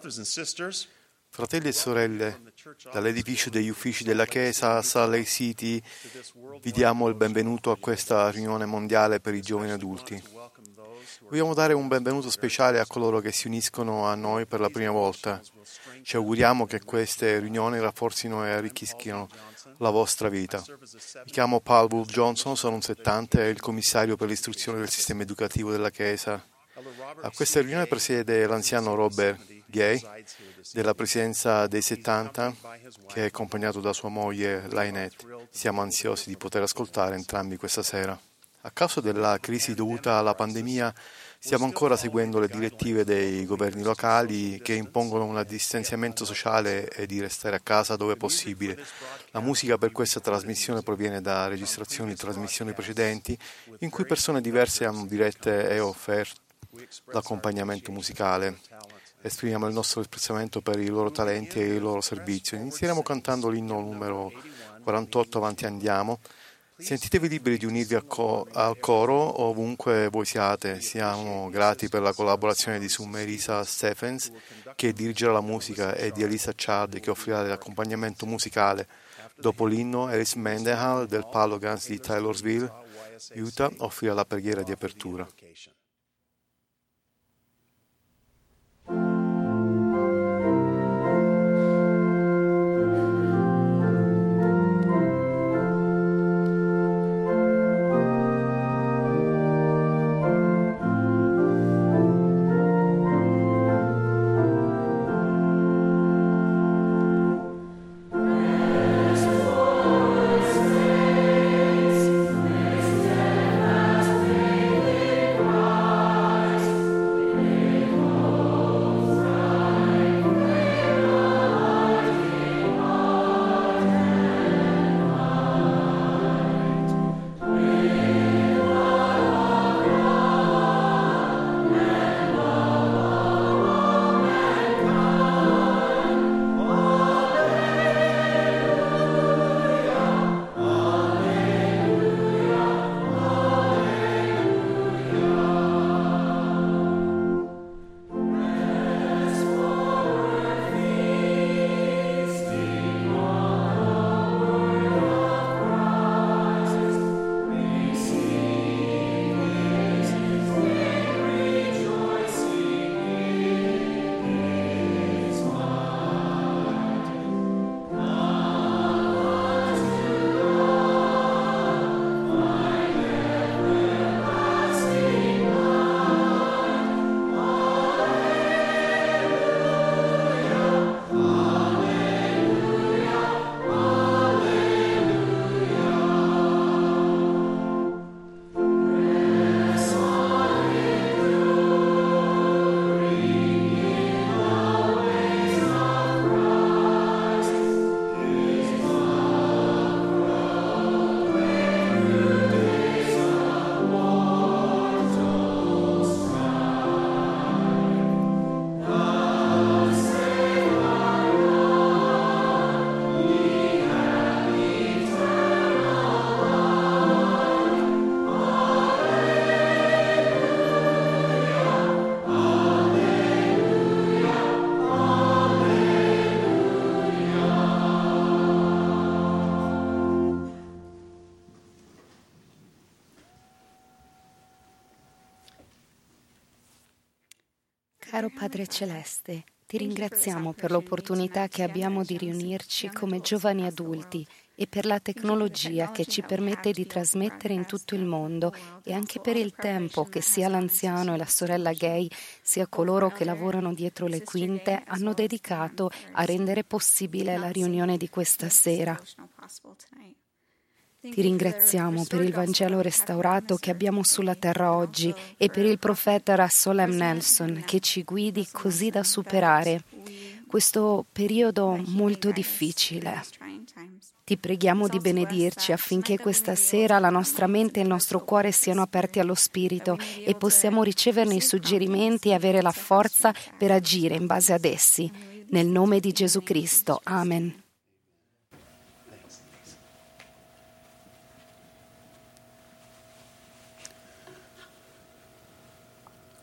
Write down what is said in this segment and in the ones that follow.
Fratelli e sorelle, dall'edificio degli uffici della Chiesa a Salt Lake City vi diamo il benvenuto a questa riunione mondiale per i giovani adulti. Vogliamo dare un benvenuto speciale a coloro che si uniscono a noi per la prima volta. Ci auguriamo che queste riunioni rafforzino e arricchiscano la vostra vita. Mi chiamo Paul Wolf Johnson, sono un settante e il commissario per l'istruzione del sistema educativo della Chiesa. A questa riunione presiede l'anziano Robert Gay della presidenza dei 70, che è accompagnato da sua moglie Lynette. Siamo ansiosi di poter ascoltare entrambi questa sera. A causa della crisi dovuta alla pandemia, stiamo ancora seguendo le direttive dei governi locali che impongono un distanziamento sociale e di restare a casa dove possibile. La musica per questa trasmissione proviene da registrazioni di trasmissioni precedenti in cui persone diverse hanno dirette e offerto l'accompagnamento musicale. Esprimiamo il nostro apprezzamento per i loro talenti e il loro servizio. Inizieremo cantando l'inno numero 48, Avanti Andiamo. Sentitevi liberi di unirvi al coro ovunque voi siate. Siamo grati per la collaborazione di Sumerisa Stephens, che dirigerà la musica, e di Elisa Chad, che offrirà l'accompagnamento musicale. Dopo l'inno, Alice Mendenhall del Palo Guns di Taylorsville, Utah, offrirà la preghiera di apertura. Caro Padre Celeste, ti ringraziamo per l'opportunità che abbiamo di riunirci come giovani adulti e per la tecnologia che ci permette di trasmettere in tutto il mondo, e anche per il tempo che sia l'anziano e la sorella Gay, sia coloro che lavorano dietro le quinte, hanno dedicato a rendere possibile la riunione di questa sera. Ti ringraziamo per il Vangelo restaurato che abbiamo sulla terra oggi e per il profeta Russell M. Nelson, che ci guidi così da superare questo periodo molto difficile. Ti preghiamo di benedirci affinché questa sera la nostra mente e il nostro cuore siano aperti allo Spirito e possiamo riceverne i suggerimenti e avere la forza per agire in base ad essi. Nel nome di Gesù Cristo. Amen.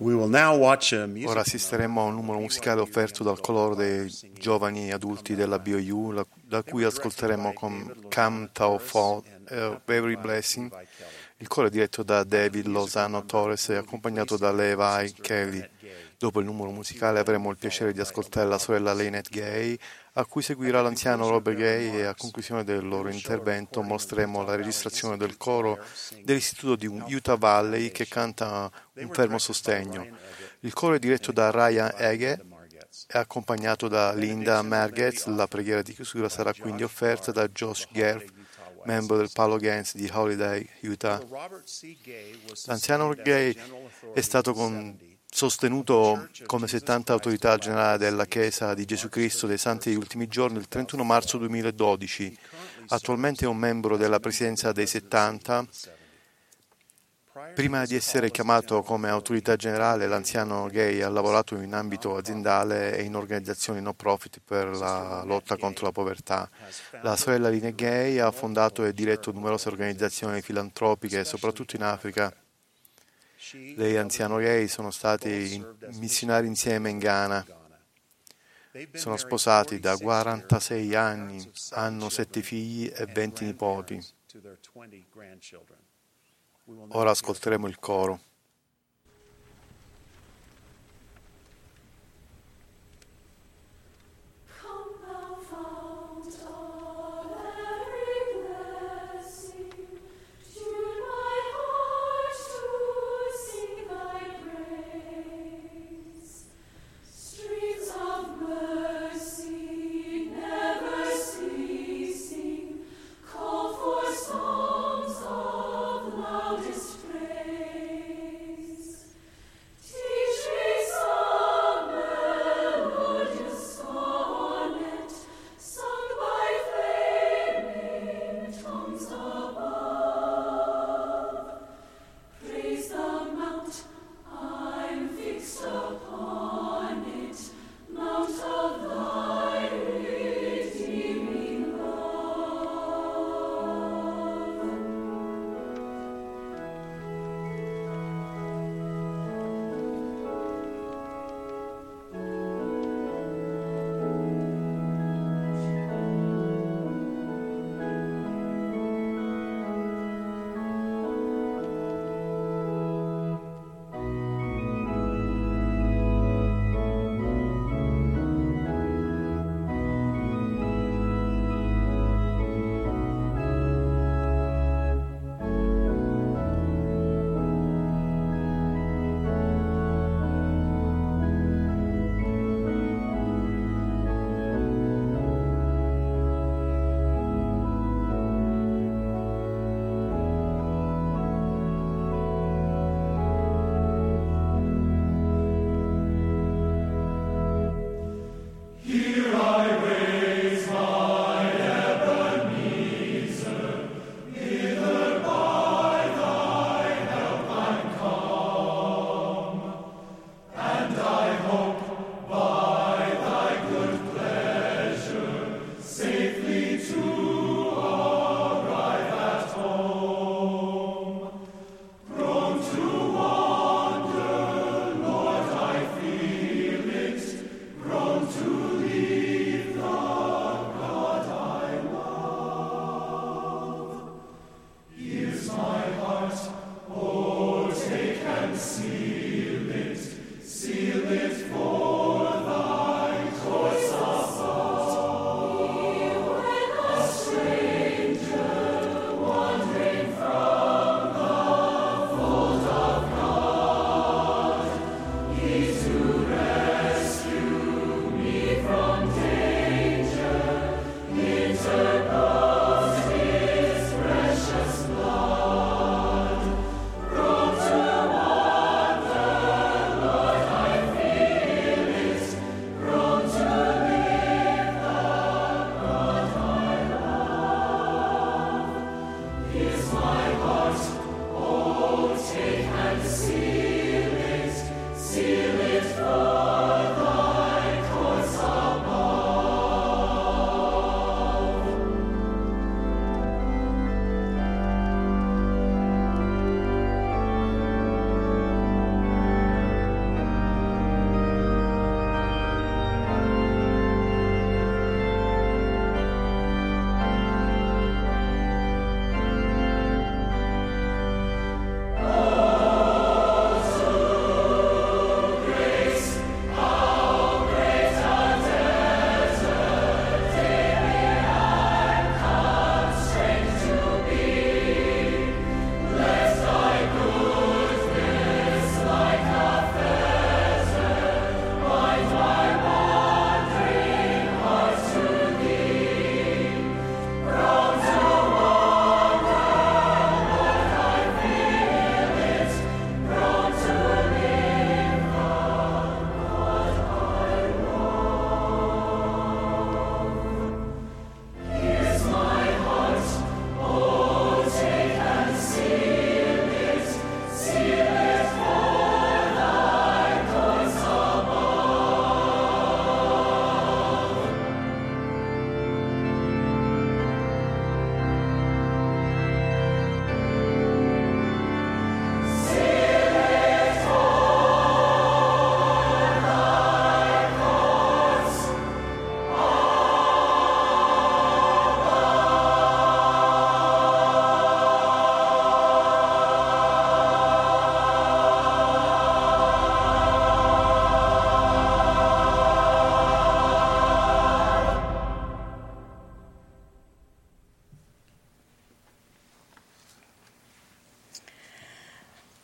Ora assisteremo a un numero musicale offerto dal coro dei giovani adulti della BOU, da cui ascolteremo Come Thou Fall, Every Blessing. Il coro è diretto da David Lozano Torres e accompagnato da Levi Kelly. Dopo il numero musicale avremo il piacere di ascoltare la sorella Lynette Gay, a cui seguirà l'anziano Robert Gay, e a conclusione del loro intervento mostreremo la registrazione del coro dell'istituto di Utah Valley che canta un fermo sostegno. Il coro è diretto da Ryan Ege e accompagnato da Linda Margetts. La preghiera di chiusura sarà quindi offerta da Josh Gerf, membro del Palo Gaines di Holiday, Utah. L'anziano Gay è stato sostenuto come 70 autorità generale della Chiesa di Gesù Cristo dei Santi degli Ultimi Giorni il 31 marzo 2012. Attualmente è un membro della Presidenza dei 70. Prima di essere chiamato come autorità generale, l'anziano Gay ha lavorato in ambito aziendale e in organizzazioni no profit per la lotta contro la povertà. La sorella Lynette Gay ha fondato e diretto numerose organizzazioni filantropiche, soprattutto in Africa. Lei e anziano Gay sono stati missionari insieme in Ghana. Sono sposati da 46 anni, hanno 7 figli e 20 nipoti. Ora ascolteremo il coro.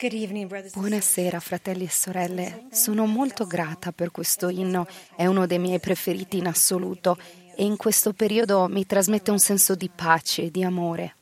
Buonasera, fratelli e sorelle. Sono molto grata per questo inno, è uno dei miei preferiti in assoluto e in questo periodo mi trasmette un senso di pace e di amore.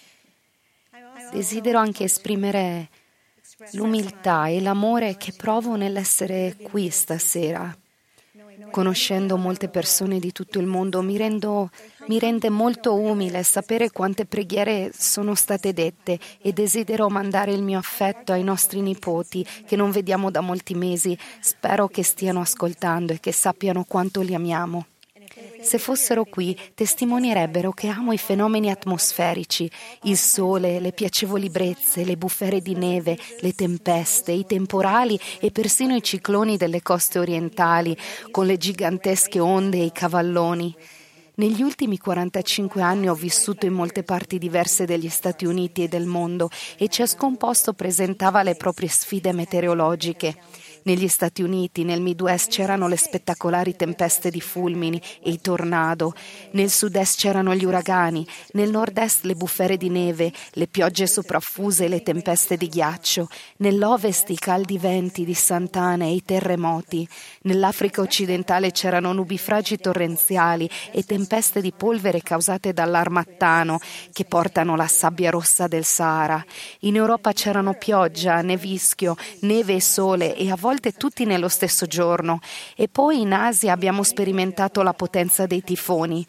Desidero anche esprimere l'umiltà e l'amore che provo nell'essere qui stasera. Conoscendo molte persone di tutto il mondo mi rende molto umile sapere quante preghiere sono state dette e desidero mandare il mio affetto ai nostri nipoti che non vediamo da molti mesi. Spero che stiano ascoltando e che sappiano quanto li amiamo. Se fossero qui, testimonierebbero che amo i fenomeni atmosferici, il sole, le piacevoli brezze, le bufere di neve, le tempeste, i temporali e persino i cicloni delle coste orientali, con le gigantesche onde e i cavalloni. Negli ultimi 45 anni ho vissuto in molte parti diverse degli Stati Uniti e del mondo e ciascun posto presentava le proprie sfide meteorologiche. Negli Stati Uniti, nel Midwest c'erano le spettacolari tempeste di fulmini e i tornado, nel Sud-Est c'erano gli uragani, nel Nord-Est le bufere di neve, le piogge sopraffuse e le tempeste di ghiaccio, nell'Ovest i caldi venti di Sant'Ana e i terremoti, nell'Africa occidentale c'erano nubifragi torrenziali e tempeste di polvere causate dall'armattano che portano la sabbia rossa del Sahara. In Europa c'erano pioggia, nevischio, neve e sole e a volte tutti nello stesso giorno. E poi in Asia abbiamo sperimentato la potenza dei tifoni.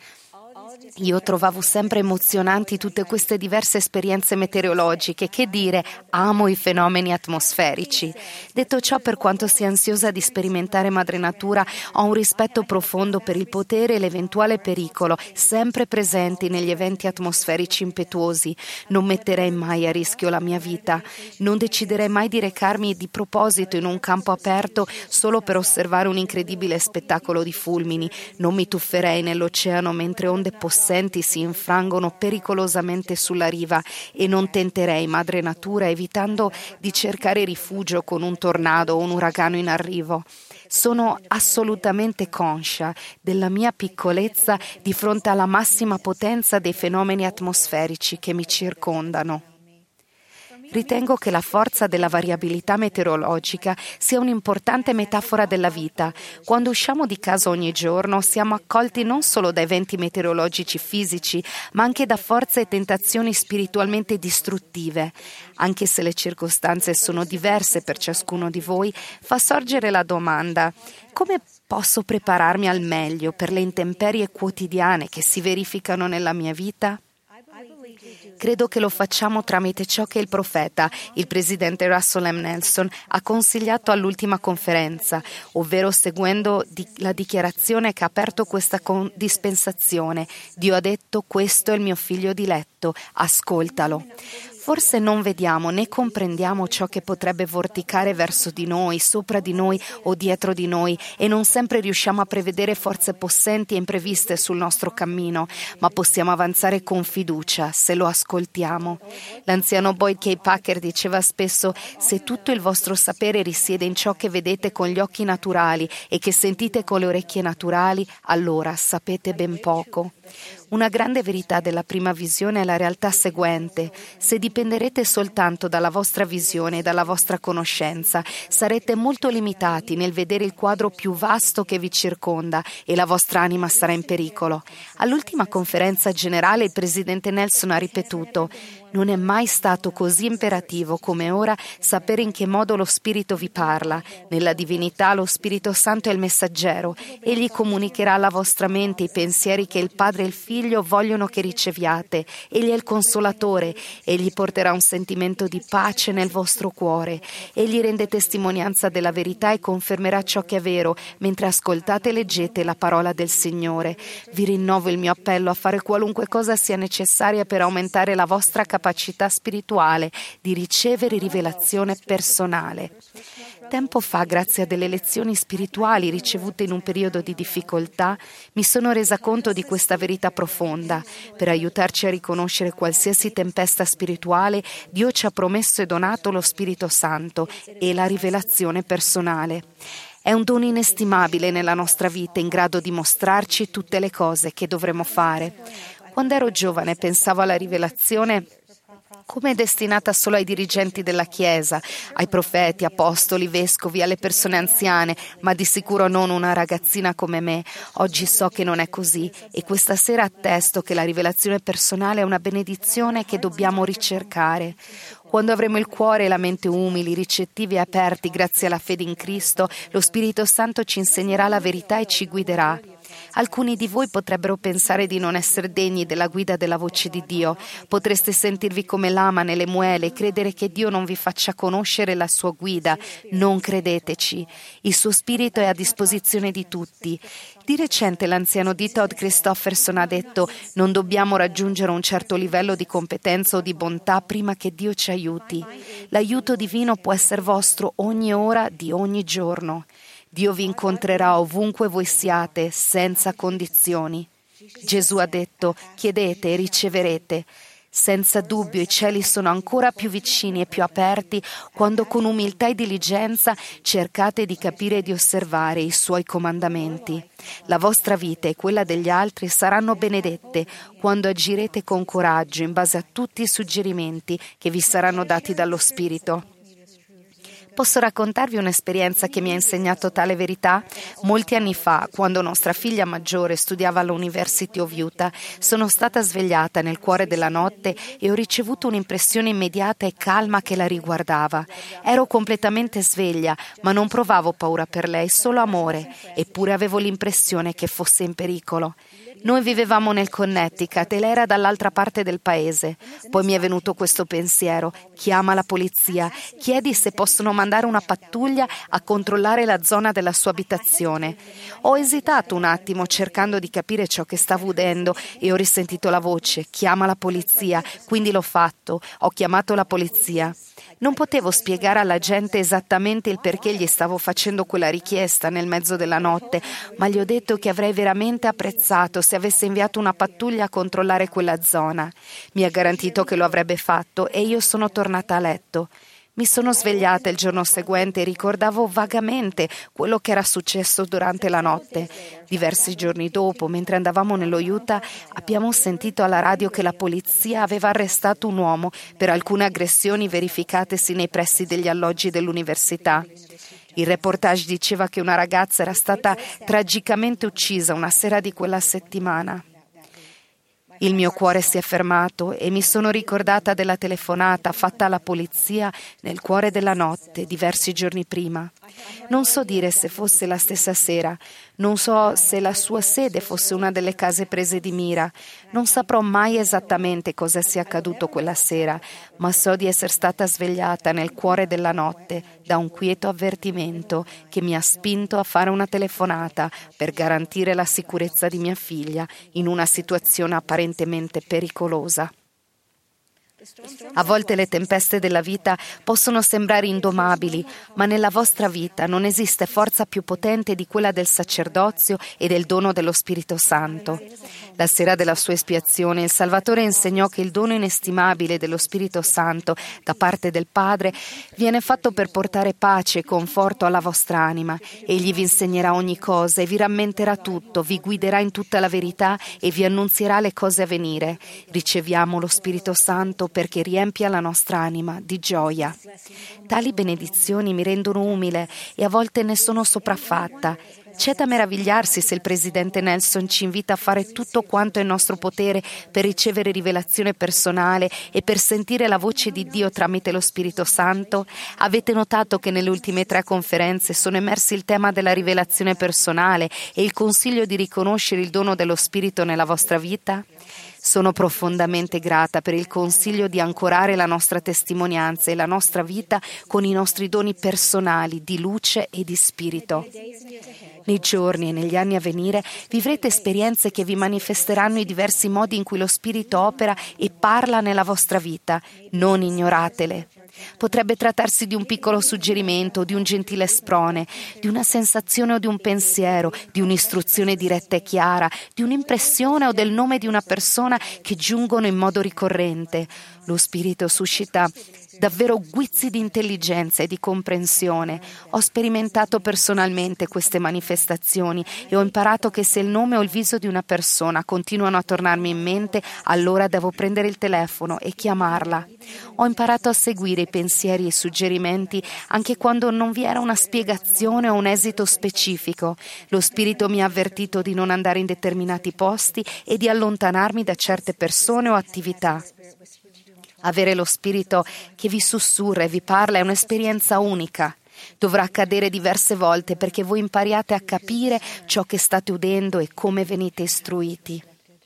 Io trovavo sempre emozionanti tutte queste diverse esperienze meteorologiche. Che dire, amo i fenomeni atmosferici. Detto ciò, per quanto sia ansiosa di sperimentare Madre Natura, ho un rispetto profondo per il potere e l'eventuale pericolo, sempre presenti negli eventi atmosferici impetuosi. Non metterei mai a rischio la mia vita. Non deciderei mai di recarmi di proposito in un campo aperto solo per osservare un incredibile spettacolo di fulmini. Non mi tufferei nell'oceano mentre onde possenti si infrangono pericolosamente sulla riva e non tenterei Madre Natura evitando di cercare rifugio con un tornado o un uragano in arrivo. Sono assolutamente conscia della mia piccolezza di fronte alla massima potenza dei fenomeni atmosferici che mi circondano. Ritengo che la forza della variabilità meteorologica sia un'importante metafora della vita. Quando usciamo di casa ogni giorno siamo accolti non solo da eventi meteorologici fisici, ma anche da forze e tentazioni spiritualmente distruttive. Anche se le circostanze sono diverse per ciascuno di voi, fa sorgere la domanda: come posso prepararmi al meglio per le intemperie quotidiane che si verificano nella mia vita? Credo che lo facciamo tramite ciò che il profeta, il presidente Russell M. Nelson, ha consigliato all'ultima conferenza, ovvero seguendo la dichiarazione che ha aperto questa dispensazione. Dio ha detto: questo è il mio figlio diletto, ascoltalo. Forse non vediamo né comprendiamo ciò che potrebbe vorticare verso di noi, sopra di noi o dietro di noi e non sempre riusciamo a prevedere forze possenti e impreviste sul nostro cammino, ma possiamo avanzare con fiducia se lo ascoltiamo. L'anziano Boyd K. Packer diceva spesso: se tutto il vostro sapere risiede in ciò che vedete con gli occhi naturali e che sentite con le orecchie naturali, allora sapete ben poco. Una grande verità della prima visione è la realtà seguente: se dipenderete soltanto dalla vostra visione e dalla vostra conoscenza, sarete molto limitati nel vedere il quadro più vasto che vi circonda e la vostra anima sarà in pericolo. All'ultima conferenza generale il presidente Nelson ha ripetuto: non è mai stato così imperativo come ora sapere in che modo lo Spirito vi parla. Nella divinità lo Spirito Santo è il messaggero. Egli comunicherà alla vostra mente i pensieri che il Padre e il Figlio vogliono che riceviate. Egli è il Consolatore. Egli porterà un sentimento di pace nel vostro cuore. Egli rende testimonianza della verità e confermerà ciò che è vero mentre ascoltate e leggete la parola del Signore. Vi rinnovo il mio appello a fare qualunque cosa sia necessaria per aumentare la vostra capacità spirituale di ricevere rivelazione personale. Tempo fa, grazie a delle lezioni spirituali ricevute in un periodo di difficoltà, mi sono resa conto di questa verità profonda. Per aiutarci a riconoscere qualsiasi tempesta spirituale, Dio ci ha promesso e donato lo Spirito Santo e la rivelazione personale. È un dono inestimabile nella nostra vita, in grado di mostrarci tutte le cose che dovremo fare. Quando ero giovane pensavo alla rivelazione come è destinata solo ai dirigenti della Chiesa, ai profeti, apostoli, vescovi, alle persone anziane, ma di sicuro non una ragazzina come me. Oggi so che non è così e questa sera attesto che la rivelazione personale è una benedizione che dobbiamo ricercare. Quando avremo il cuore e la mente umili, ricettivi e aperti grazie alla fede in Cristo, lo Spirito Santo ci insegnerà la verità e ci guiderà. Alcuni di voi potrebbero pensare di non essere degni della guida della voce di Dio. Potreste sentirvi come lama nelle muele e credere che Dio non vi faccia conoscere la sua guida. Non credeteci. Il suo spirito è a disposizione di tutti. Di recente l'anziano D. Todd Christofferson ha detto: non dobbiamo raggiungere un certo livello di competenza o di bontà prima che Dio ci aiuti. L'aiuto divino può essere vostro ogni ora di ogni giorno. Dio vi incontrerà ovunque voi siate, senza condizioni. Gesù ha detto: chiedete e riceverete. Senza dubbio i cieli sono ancora più vicini e più aperti quando con umiltà e diligenza cercate di capire e di osservare i suoi comandamenti. La vostra vita e quella degli altri saranno benedette quando agirete con coraggio in base a tutti i suggerimenti che vi saranno dati dallo Spirito. Posso raccontarvi un'esperienza che mi ha insegnato tale verità? Molti anni fa, quando nostra figlia maggiore studiava all'University of Utah, sono stata svegliata nel cuore della notte e ho ricevuto un'impressione immediata e calma che la riguardava. Ero completamente sveglia, ma non provavo paura per lei, solo amore, eppure avevo l'impressione che fosse in pericolo. Noi vivevamo nel Connecticut e lei era dall'altra parte del paese. Poi mi è venuto questo pensiero: chiama la polizia, chiedi se possono mandare una pattuglia a controllare la zona della sua abitazione. Ho esitato un attimo cercando di capire ciò che stavo udendo e ho risentito la voce: chiama la polizia, quindi l'ho fatto, ho chiamato la polizia. Non potevo spiegare alla gente esattamente il perché gli stavo facendo quella richiesta nel mezzo della notte, ma gli ho detto che avrei veramente apprezzato se avesse inviato una pattuglia a controllare quella zona. Mi ha garantito che lo avrebbe fatto e io sono tornata a letto. Mi sono svegliata il giorno seguente e ricordavo vagamente quello che era successo durante la notte. Diversi giorni dopo, mentre andavamo nello Utah, abbiamo sentito alla radio che la polizia aveva arrestato un uomo per alcune aggressioni verificatesi nei pressi degli alloggi dell'università. Il reportage diceva che una ragazza era stata tragicamente uccisa una sera di quella settimana. Il mio cuore si è fermato e mi sono ricordata della telefonata fatta alla polizia nel cuore della notte, diversi giorni prima. Non so dire se fosse la stessa sera, non so se la sua sede fosse una delle case prese di mira, non saprò mai esattamente cosa sia accaduto quella sera, ma so di essere stata svegliata nel cuore della notte da un quieto avvertimento che mi ha spinto a fare una telefonata per garantire la sicurezza di mia figlia in una situazione apparentemente pericolosa. A volte le tempeste della vita possono sembrare indomabili, ma nella vostra vita non esiste forza più potente di quella del sacerdozio e del dono dello Spirito Santo. La sera della sua espiazione, il Salvatore insegnò che il dono inestimabile dello Spirito Santo da parte del Padre viene fatto per portare pace e conforto alla vostra anima. Egli vi insegnerà ogni cosa e vi rammenterà tutto, vi guiderà in tutta la verità e vi annunzierà le cose a venire. Riceviamo lo Spirito Santo perché riempia la nostra anima di gioia. Tali benedizioni mi rendono umile e a volte ne sono sopraffatta. C'è da meravigliarsi se il presidente Nelson ci invita a fare tutto quanto è in nostro potere per ricevere rivelazione personale e per sentire la voce di Dio tramite lo Spirito Santo. Avete notato che nelle ultime 3 conferenze sono emersi il tema della rivelazione personale e il consiglio di riconoscere il dono dello Spirito nella vostra vita? Sono profondamente grata per il consiglio di ancorare la nostra testimonianza e la nostra vita con i nostri doni personali di luce e di spirito. Nei giorni e negli anni a venire vivrete esperienze che vi manifesteranno i diversi modi in cui lo Spirito opera e parla nella vostra vita. Non ignoratele. Potrebbe trattarsi di un piccolo suggerimento, di un gentile sprone, di una sensazione o di un pensiero, di un'istruzione diretta e chiara, di un'impressione o del nome di una persona che giungono in modo ricorrente. Lo Spirito suscita davvero guizzi di intelligenza e di comprensione. Ho sperimentato personalmente queste manifestazioni e ho imparato che se il nome o il viso di una persona continuano a tornarmi in mente, allora devo prendere il telefono e chiamarla. Ho imparato a seguire i pensieri e i suggerimenti anche quando non vi era una spiegazione o un esito specifico. Lo Spirito mi ha avvertito di non andare in determinati posti e di allontanarmi da certe persone o attività. Avere lo Spirito che vi sussurra e vi parla è un'esperienza unica. Dovrà accadere diverse volte perché voi impariate a capire ciò che state udendo e come venite istruiti.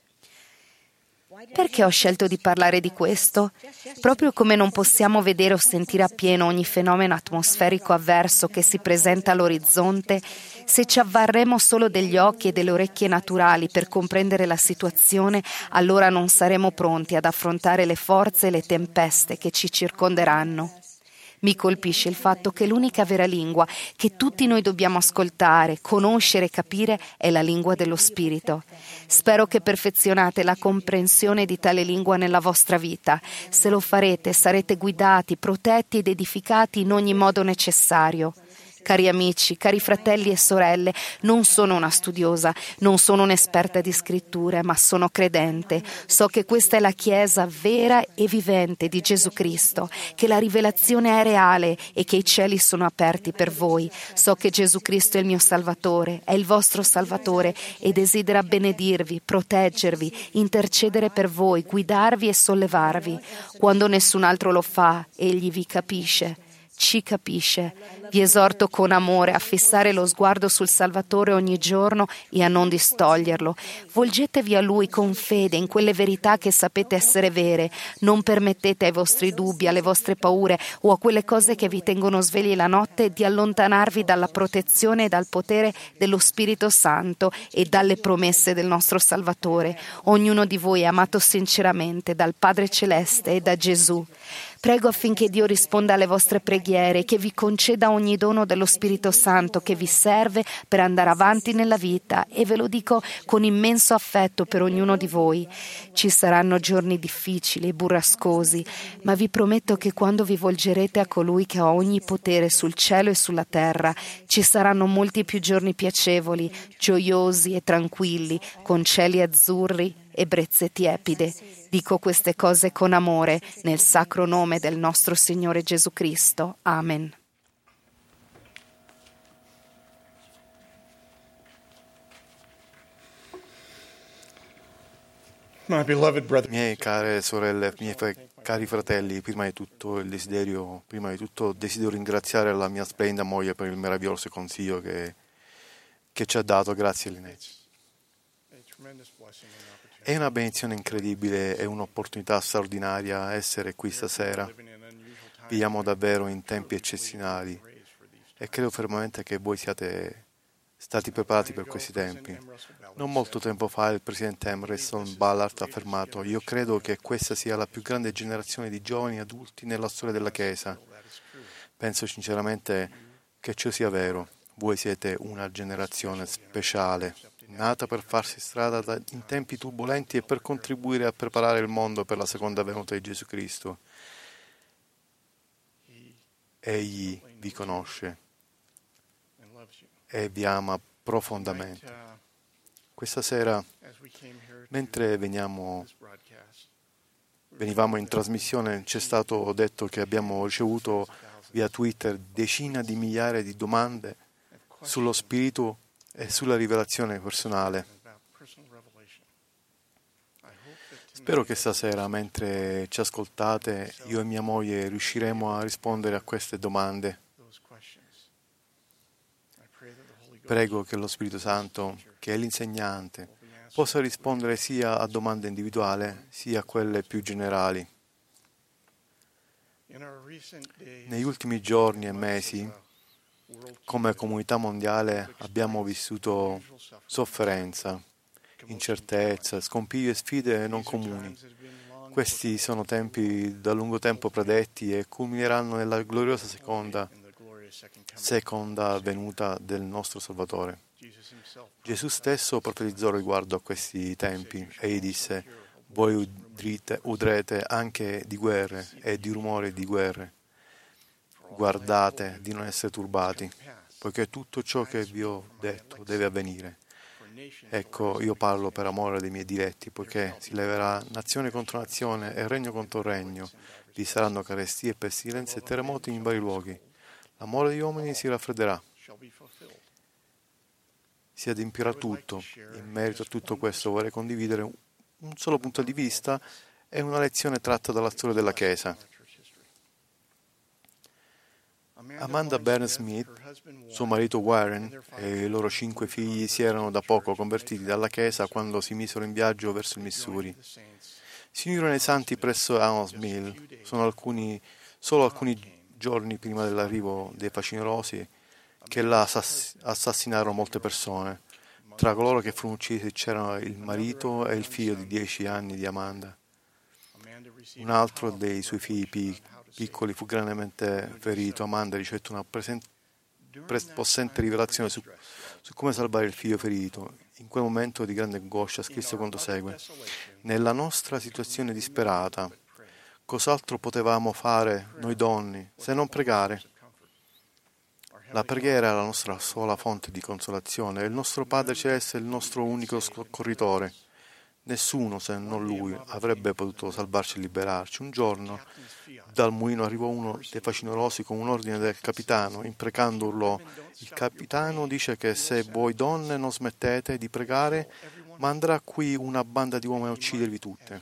Perché ho scelto di parlare di questo? Proprio come non possiamo vedere o sentire appieno ogni fenomeno atmosferico avverso che si presenta all'orizzonte, se ci avvarremo solo degli occhi e delle orecchie naturali per comprendere la situazione, allora non saremo pronti ad affrontare le forze e le tempeste che ci circonderanno. Mi colpisce il fatto che l'unica vera lingua che tutti noi dobbiamo ascoltare, conoscere e capire è la lingua dello Spirito. Spero che perfezionate la comprensione di tale lingua nella vostra vita. Se lo farete, sarete guidati, protetti ed edificati in ogni modo necessario. Cari amici, cari fratelli e sorelle, non sono una studiosa, non sono un'esperta di scritture, ma sono credente. So che questa è la Chiesa vera e vivente di Gesù Cristo, che la rivelazione è reale e che i cieli sono aperti per voi. So che Gesù Cristo è il mio Salvatore, è il vostro Salvatore e desidera benedirvi, proteggervi, intercedere per voi, guidarvi e sollevarvi. Quando nessun altro lo fa, Egli vi capisce. Ci capisce. Vi esorto con amore a fissare lo sguardo sul Salvatore ogni giorno e a non distoglierlo. Volgetevi a Lui con fede in quelle verità che sapete essere vere. Non permettete ai vostri dubbi, alle vostre paure o a quelle cose che vi tengono svegli la notte di allontanarvi dalla protezione e dal potere dello Spirito Santo e dalle promesse del nostro Salvatore. Ognuno di voi è amato sinceramente dal Padre Celeste e da Gesù. Prego affinché Dio risponda alle vostre preghiere e che vi conceda ogni dono dello Spirito Santo che vi serve per andare avanti nella vita, e ve lo dico con immenso affetto per ognuno di voi. Ci saranno giorni difficili e burrascosi, ma vi prometto che quando vi volgerete a colui che ha ogni potere sul cielo e sulla terra, ci saranno molti più giorni piacevoli, gioiosi e tranquilli, con cieli azzurri e brezze tiepide. Dico queste cose con amore, nel sacro nome del nostro Signore Gesù Cristo. Amen. Miei care sorelle, cari fratelli, prima di tutto desidero ringraziare la mia splendida moglie per il meraviglioso consiglio che ci ha dato. Grazie, Linnea. È una benedizione incredibile e un'opportunità straordinaria essere qui stasera. Viviamo davvero in tempi eccezionali e credo fermamente che voi siate stati preparati per questi tempi. Non molto tempo fa il presidente Emerson Ballard ha affermato: io credo che questa sia la più grande generazione di giovani adulti nella storia della Chiesa. Penso sinceramente che ciò sia vero. Voi siete una generazione speciale, nata per farsi strada in tempi turbolenti e per contribuire a preparare il mondo per la seconda venuta di Gesù Cristo. Egli vi conosce e vi ama profondamente. Questa sera, mentre venivamo in trasmissione, ci è stato detto che abbiamo ricevuto via Twitter decine di migliaia di domande sullo spirito e sulla rivelazione personale. Spero che stasera, mentre ci ascoltate, io e mia moglie riusciremo a rispondere a queste domande. Prego che lo Spirito Santo, che è l'insegnante, possa rispondere sia a domande individuali sia a quelle più generali. Negli ultimi giorni e mesi, come comunità mondiale, abbiamo vissuto sofferenza, incertezza, scompiglio e sfide non comuni. Questi sono tempi da lungo tempo predetti e culmineranno nella gloriosa seconda venuta del nostro Salvatore. Gesù stesso profetizzò riguardo a questi tempi e gli disse: voi udrete anche di guerre e di rumori di guerre. Guardate di non essere turbati, poiché tutto ciò che vi ho detto deve avvenire. Ecco, io parlo per amore dei miei diletti, poiché si leverà nazione contro nazione e regno contro regno. Vi saranno carestie, pestilenze e terremoti in vari luoghi. L'amore degli uomini si raffredderà. Si adempirà tutto. In merito a tutto questo vorrei condividere un solo punto di vista e una lezione tratta dalla storia della Chiesa. Amanda Barnett-Smith, suo marito Warren e i loro 5 figli si erano da poco convertiti dalla Chiesa quando si misero in viaggio verso il Missouri. Si unirono ai santi presso Amos Mill. Solo alcuni giorni prima dell'arrivo dei facinorosi che là assassinarono molte persone. Tra coloro che furono uccisi c'erano il marito e il figlio di 10 anni di Amanda. Un altro dei suoi figli piccoli fu grandemente ferito. Amanda ricevette una possente rivelazione su come salvare il figlio ferito. In quel momento di grande angoscia scrisse quanto segue: nella nostra situazione disperata, cos'altro potevamo fare noi donne se non pregare? La preghiera è la nostra sola fonte di consolazione e il nostro Padre Celeste è il nostro unico soccorritore. Nessuno, se non Lui, avrebbe potuto salvarci e liberarci. Un giorno dal mulino arrivò uno dei facinorosi con un ordine del capitano. Imprecando urlò: il capitano dice che se voi donne non smettete di pregare, manderà qui una banda di uomini a uccidervi tutte.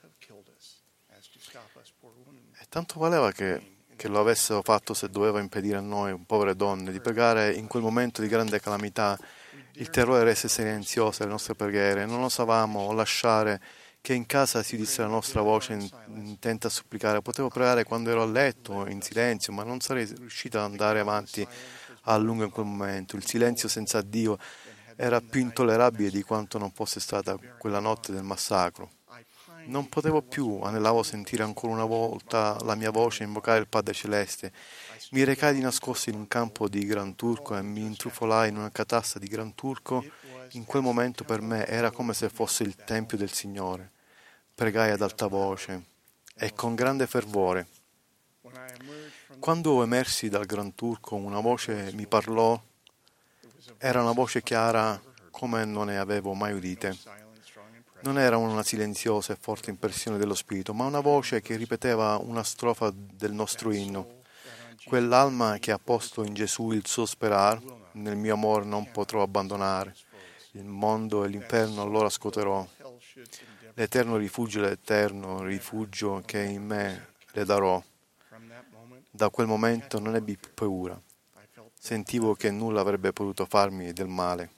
E tanto valeva che lo avessero fatto se doveva impedire a noi, povere donne, di pregare in quel momento di grande calamità. Il terrore rese silenziosa le nostre preghiere. Non osavamo lasciare che in casa si udisse la nostra voce intenta a supplicare. Potevo pregare quando ero a letto, in silenzio, ma non sarei riuscita ad andare avanti a lungo in quel momento. Il silenzio senza Dio era più intollerabile di quanto non fosse stata quella notte del massacro. Non potevo più, anelavo sentire ancora una volta la mia voce invocare il Padre Celeste. Mi recai di nascosto in un campo di Gran Turco e mi intrufolai in una catasta di Gran Turco. In quel momento per me era come se fosse il Tempio del Signore. Pregai ad alta voce e con grande fervore. Quando emersi dal Gran Turco, una voce mi parlò. Era una voce chiara come non ne avevo mai udite. Non era una silenziosa e forte impressione dello spirito, ma una voce che ripeteva una strofa del nostro inno. Quell'alma che ha posto in Gesù il suo sperar, nel mio amore non potrò abbandonare. Il mondo e l'inferno allora scuoterò. L'eterno rifugio che in me le darò. Da quel momento non ebbi più paura. Sentivo che nulla avrebbe potuto farmi del male.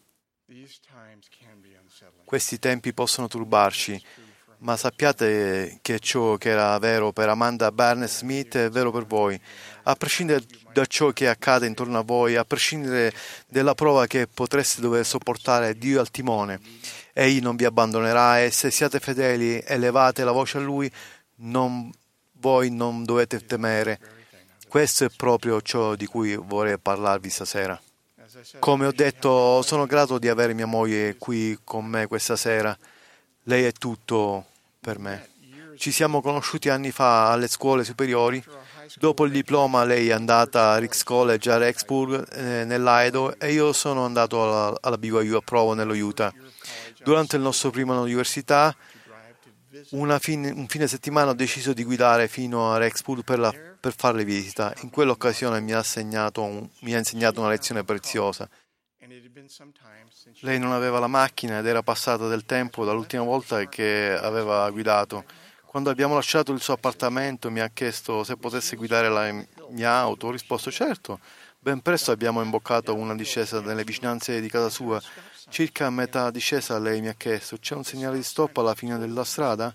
Questi tempi possono turbarci, ma sappiate che ciò che era vero per Amanda Barnett-Smith è vero per voi. A prescindere da ciò che accade intorno a voi, a prescindere dalla prova che potreste dover sopportare, Dio è al timone. Egli non vi abbandonerà e se siate fedeli e elevate la voce a Lui, voi non dovete temere. Questo è proprio ciò di cui vorrei parlarvi stasera. Come ho detto, sono grato di avere mia moglie qui con me questa sera. Lei è tutto per me. Ci siamo conosciuti anni fa alle scuole superiori. Dopo il diploma lei è andata a Ricks College a Rexburg, nell'Idaho, e io sono andato alla BYU a Provo, nello Utah. Durante il nostro primo anno di università, un fine settimana ho deciso di guidare fino a Rexburg per farle visita. In quell'occasione mi ha insegnato una lezione preziosa. Lei non aveva la macchina ed era passato del tempo dall'ultima volta che aveva guidato. Quando abbiamo lasciato il suo appartamento mi ha chiesto se potesse guidare la mia auto. Ho risposto certo. Ben presto abbiamo imboccato una discesa nelle vicinanze di casa sua. Circa a metà discesa lei mi ha chiesto: c'è un segnale di stop alla fine della strada?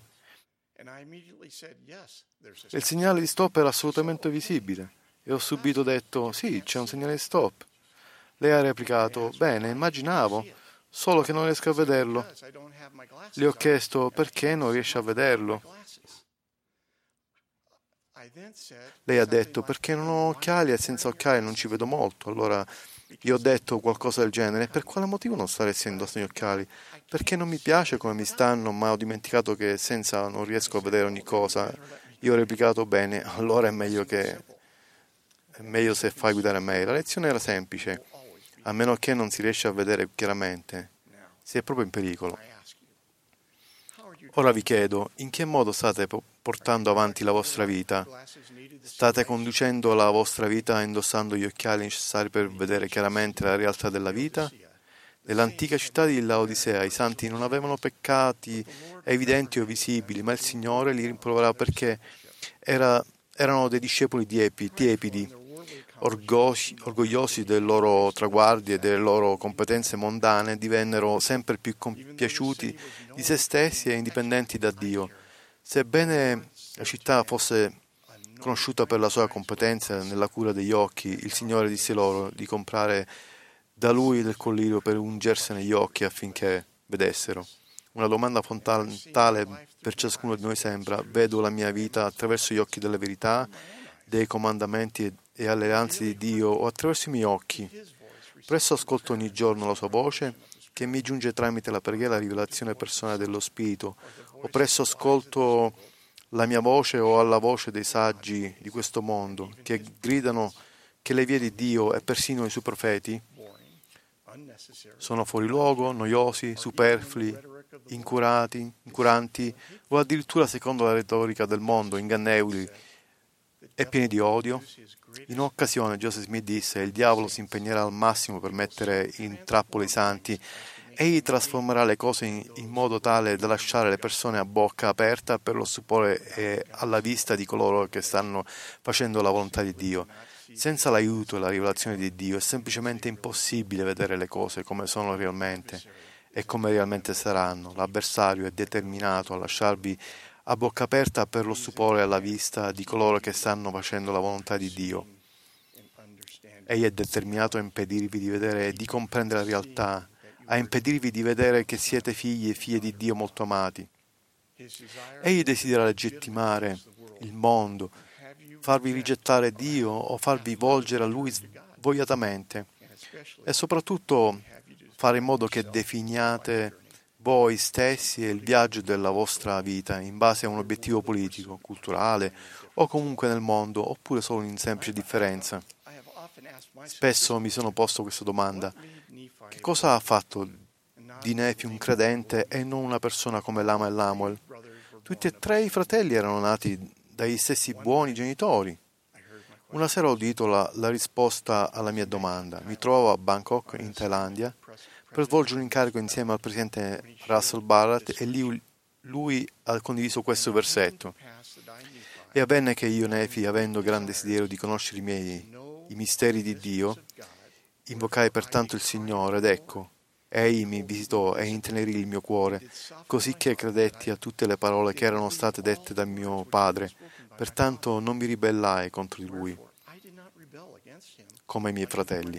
Il segnale di stop era assolutamente visibile e ho subito detto: sì, c'è un segnale di stop. Lei ha replicato: bene, immaginavo, solo che non riesco a vederlo. Le ho chiesto: perché non riesce a vederlo? Lei ha detto: perché non ho occhiali e senza occhiali non ci vedo molto. Allora Io ho detto qualcosa del genere. Per quale motivo non staresti indossando gli occhiali? Perché non mi piace come mi stanno, ma ho dimenticato che senza non riesco a vedere ogni cosa. Io ho replicato bene, allora è meglio se fai guidare me. La lezione era semplice, a meno che non si riesce a vedere chiaramente. Si è proprio in pericolo. Ora vi chiedo, in che modo state portando avanti la vostra vita? State conducendo la vostra vita indossando gli occhiali necessari per vedere chiaramente la realtà della vita? Nell'antica città di Laodicea i santi non avevano peccati evidenti o visibili, ma il Signore li rimproverava perché erano dei discepoli tiepidi, orgogliosi dei loro traguardi e delle loro competenze mondane, divennero sempre più compiaciuti di se stessi e indipendenti da Dio. Sebbene la città fosse conosciuta per la sua competenza nella cura degli occhi, il Signore disse loro di comprare da Lui del collirio per ungersene gli occhi affinché vedessero. Una domanda fondamentale per ciascuno di noi sembra: vedo la mia vita attraverso gli occhi della verità, dei comandamenti e alleanze di Dio o attraverso i miei occhi? Presso ascolto ogni giorno la sua voce che mi giunge tramite la preghiera e la rivelazione personale dello Spirito, o presso ascolto la mia voce o alla voce dei saggi di questo mondo che gridano che le vie di Dio e persino i suoi profeti sono fuori luogo, noiosi, superflui, incuranti o addirittura, secondo la retorica del mondo, ingannevoli e pieni di odio? In un'occasione Joseph Smith disse: il diavolo si impegnerà al massimo per mettere in trappola i santi. Egli trasformerà le cose in modo tale da lasciare le persone a bocca aperta per lo stupore e alla vista di coloro che stanno facendo la volontà di Dio. Senza l'aiuto e la rivelazione di Dio è semplicemente impossibile vedere le cose come sono realmente e come realmente saranno. L'avversario è determinato a lasciarvi a bocca aperta per lo stupore e alla vista di coloro che stanno facendo la volontà di Dio. Egli è determinato a impedirvi di vedere e di comprendere la realtà, a impedirvi di vedere che siete figli e figlie di Dio molto amati. Egli desidera legittimare il mondo, farvi rigettare Dio o farvi volgere a Lui svogliatamente e soprattutto fare in modo che definiate voi stessi e il viaggio della vostra vita in base a un obiettivo politico, culturale o comunque nel mondo, oppure solo in semplice differenza. Spesso mi sono posto questa domanda: che cosa ha fatto di Nefi un credente e non una persona come Lama e Lamuel? Tutti e tre i fratelli erano nati dagli stessi buoni genitori. Una sera ho udito la risposta alla mia domanda. Mi trovavo a Bangkok, in Thailandia, per svolgere un incarico insieme al presidente Russell Barrett e lui ha condiviso questo versetto. E avvenne che io, Nefi, avendo grande desiderio di conoscere i misteri di Dio, invocai pertanto il Signore ed ecco, Egli mi visitò e intenerì il mio cuore, così che credetti a tutte le parole che erano state dette dal mio padre. Pertanto non mi ribellai contro di lui, come i miei fratelli.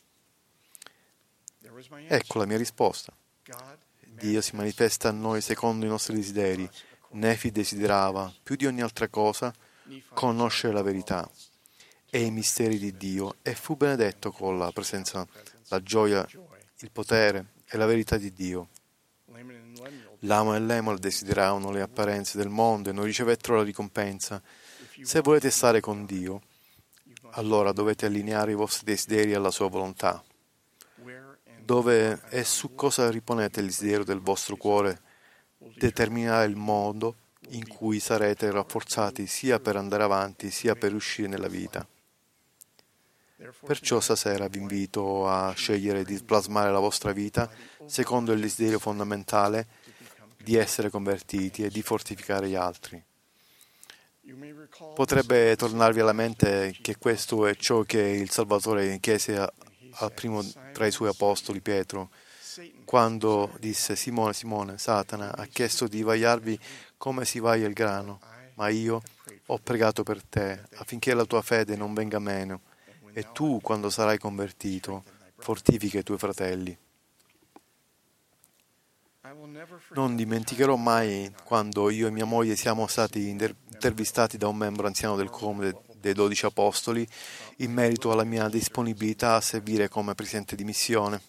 Ecco la mia risposta. Dio si manifesta a noi secondo i nostri desideri. Nefi desiderava, più di ogni altra cosa, conoscere la verità e i misteri di Dio e fu benedetto con la presenza, la gioia, il potere e la verità di Dio. Lama e Lemuel desideravano le apparenze del mondo e non ricevettero la ricompensa. Se volete stare con Dio, allora dovete allineare i vostri desideri alla sua volontà. Dove e su cosa riponete il desiderio del vostro cuore determinerà il modo in cui sarete rafforzati sia per andare avanti sia per uscire nella vita. Perciò stasera vi invito a scegliere di plasmare la vostra vita secondo il desiderio fondamentale di essere convertiti e di fortificare gli altri. Potrebbe tornarvi alla mente che questo è ciò che il Salvatore chiese al primo tra i suoi apostoli, Pietro, quando disse: Simone, Simone, Satana ha chiesto di vagliarvi come si vaglia il grano, ma io ho pregato per te affinché la tua fede non venga meno, e tu, quando sarai convertito, fortifica i tuoi fratelli. Non dimenticherò mai quando io e mia moglie siamo stati intervistati da un membro anziano del comune dei 12 apostoli in merito alla mia disponibilità a servire come presidente di missione.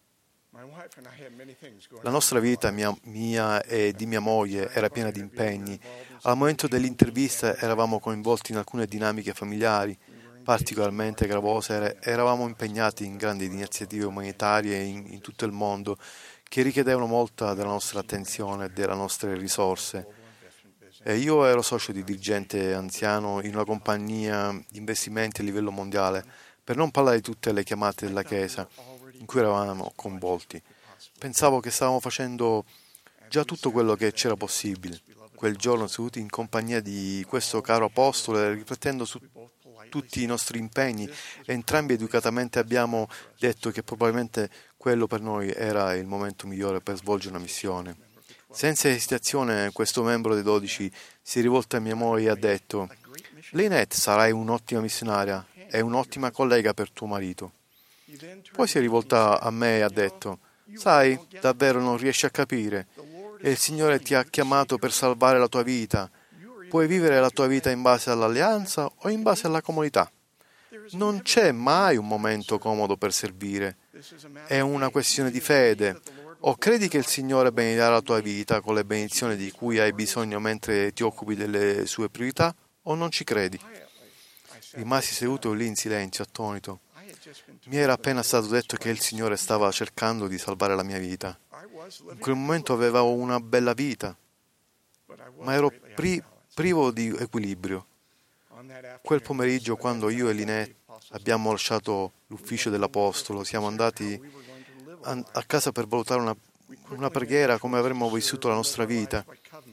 La nostra vita, mia e di mia moglie, era piena di impegni. Al momento dell'intervista eravamo coinvolti in alcune dinamiche familiari particolarmente gravose. Eravamo impegnati in grandi iniziative umanitarie in tutto il mondo che richiedevano molta della nostra attenzione e delle nostre risorse. E io ero socio di dirigente anziano in una compagnia di investimenti a livello mondiale, per non parlare di tutte le chiamate della Chiesa in cui eravamo coinvolti. Pensavo che stavamo facendo già tutto quello che c'era possibile. Quel giorno, seduti in compagnia di questo caro apostolo e riflettendo su tutti i nostri impegni, entrambi educatamente abbiamo detto che probabilmente quello per noi era il momento migliore per svolgere una missione. Senza esitazione, questo membro dei 12 si è rivolto a mia moglie e ha detto: Lynette, sarai un'ottima missionaria e un'ottima collega per tuo marito. Poi si è rivolta a me e ha detto: sai, davvero non riesci a capire. E il Signore ti ha chiamato per salvare la tua vita. Puoi vivere la tua vita in base all'alleanza o in base alla comunità. Non c'è mai un momento comodo per servire. È una questione di fede. O credi che il Signore benedirà la tua vita con le benedizioni di cui hai bisogno mentre ti occupi delle sue priorità, o non ci credi. Rimasi seduto lì in silenzio, attonito. Mi era appena stato detto che il Signore stava cercando di salvare la mia vita. In quel momento avevo una bella vita, ma ero privo di equilibrio. Quel pomeriggio, quando io e Lynette abbiamo lasciato l'ufficio dell'Apostolo, siamo andati a casa per valutare una preghiera come avremmo vissuto la nostra vita.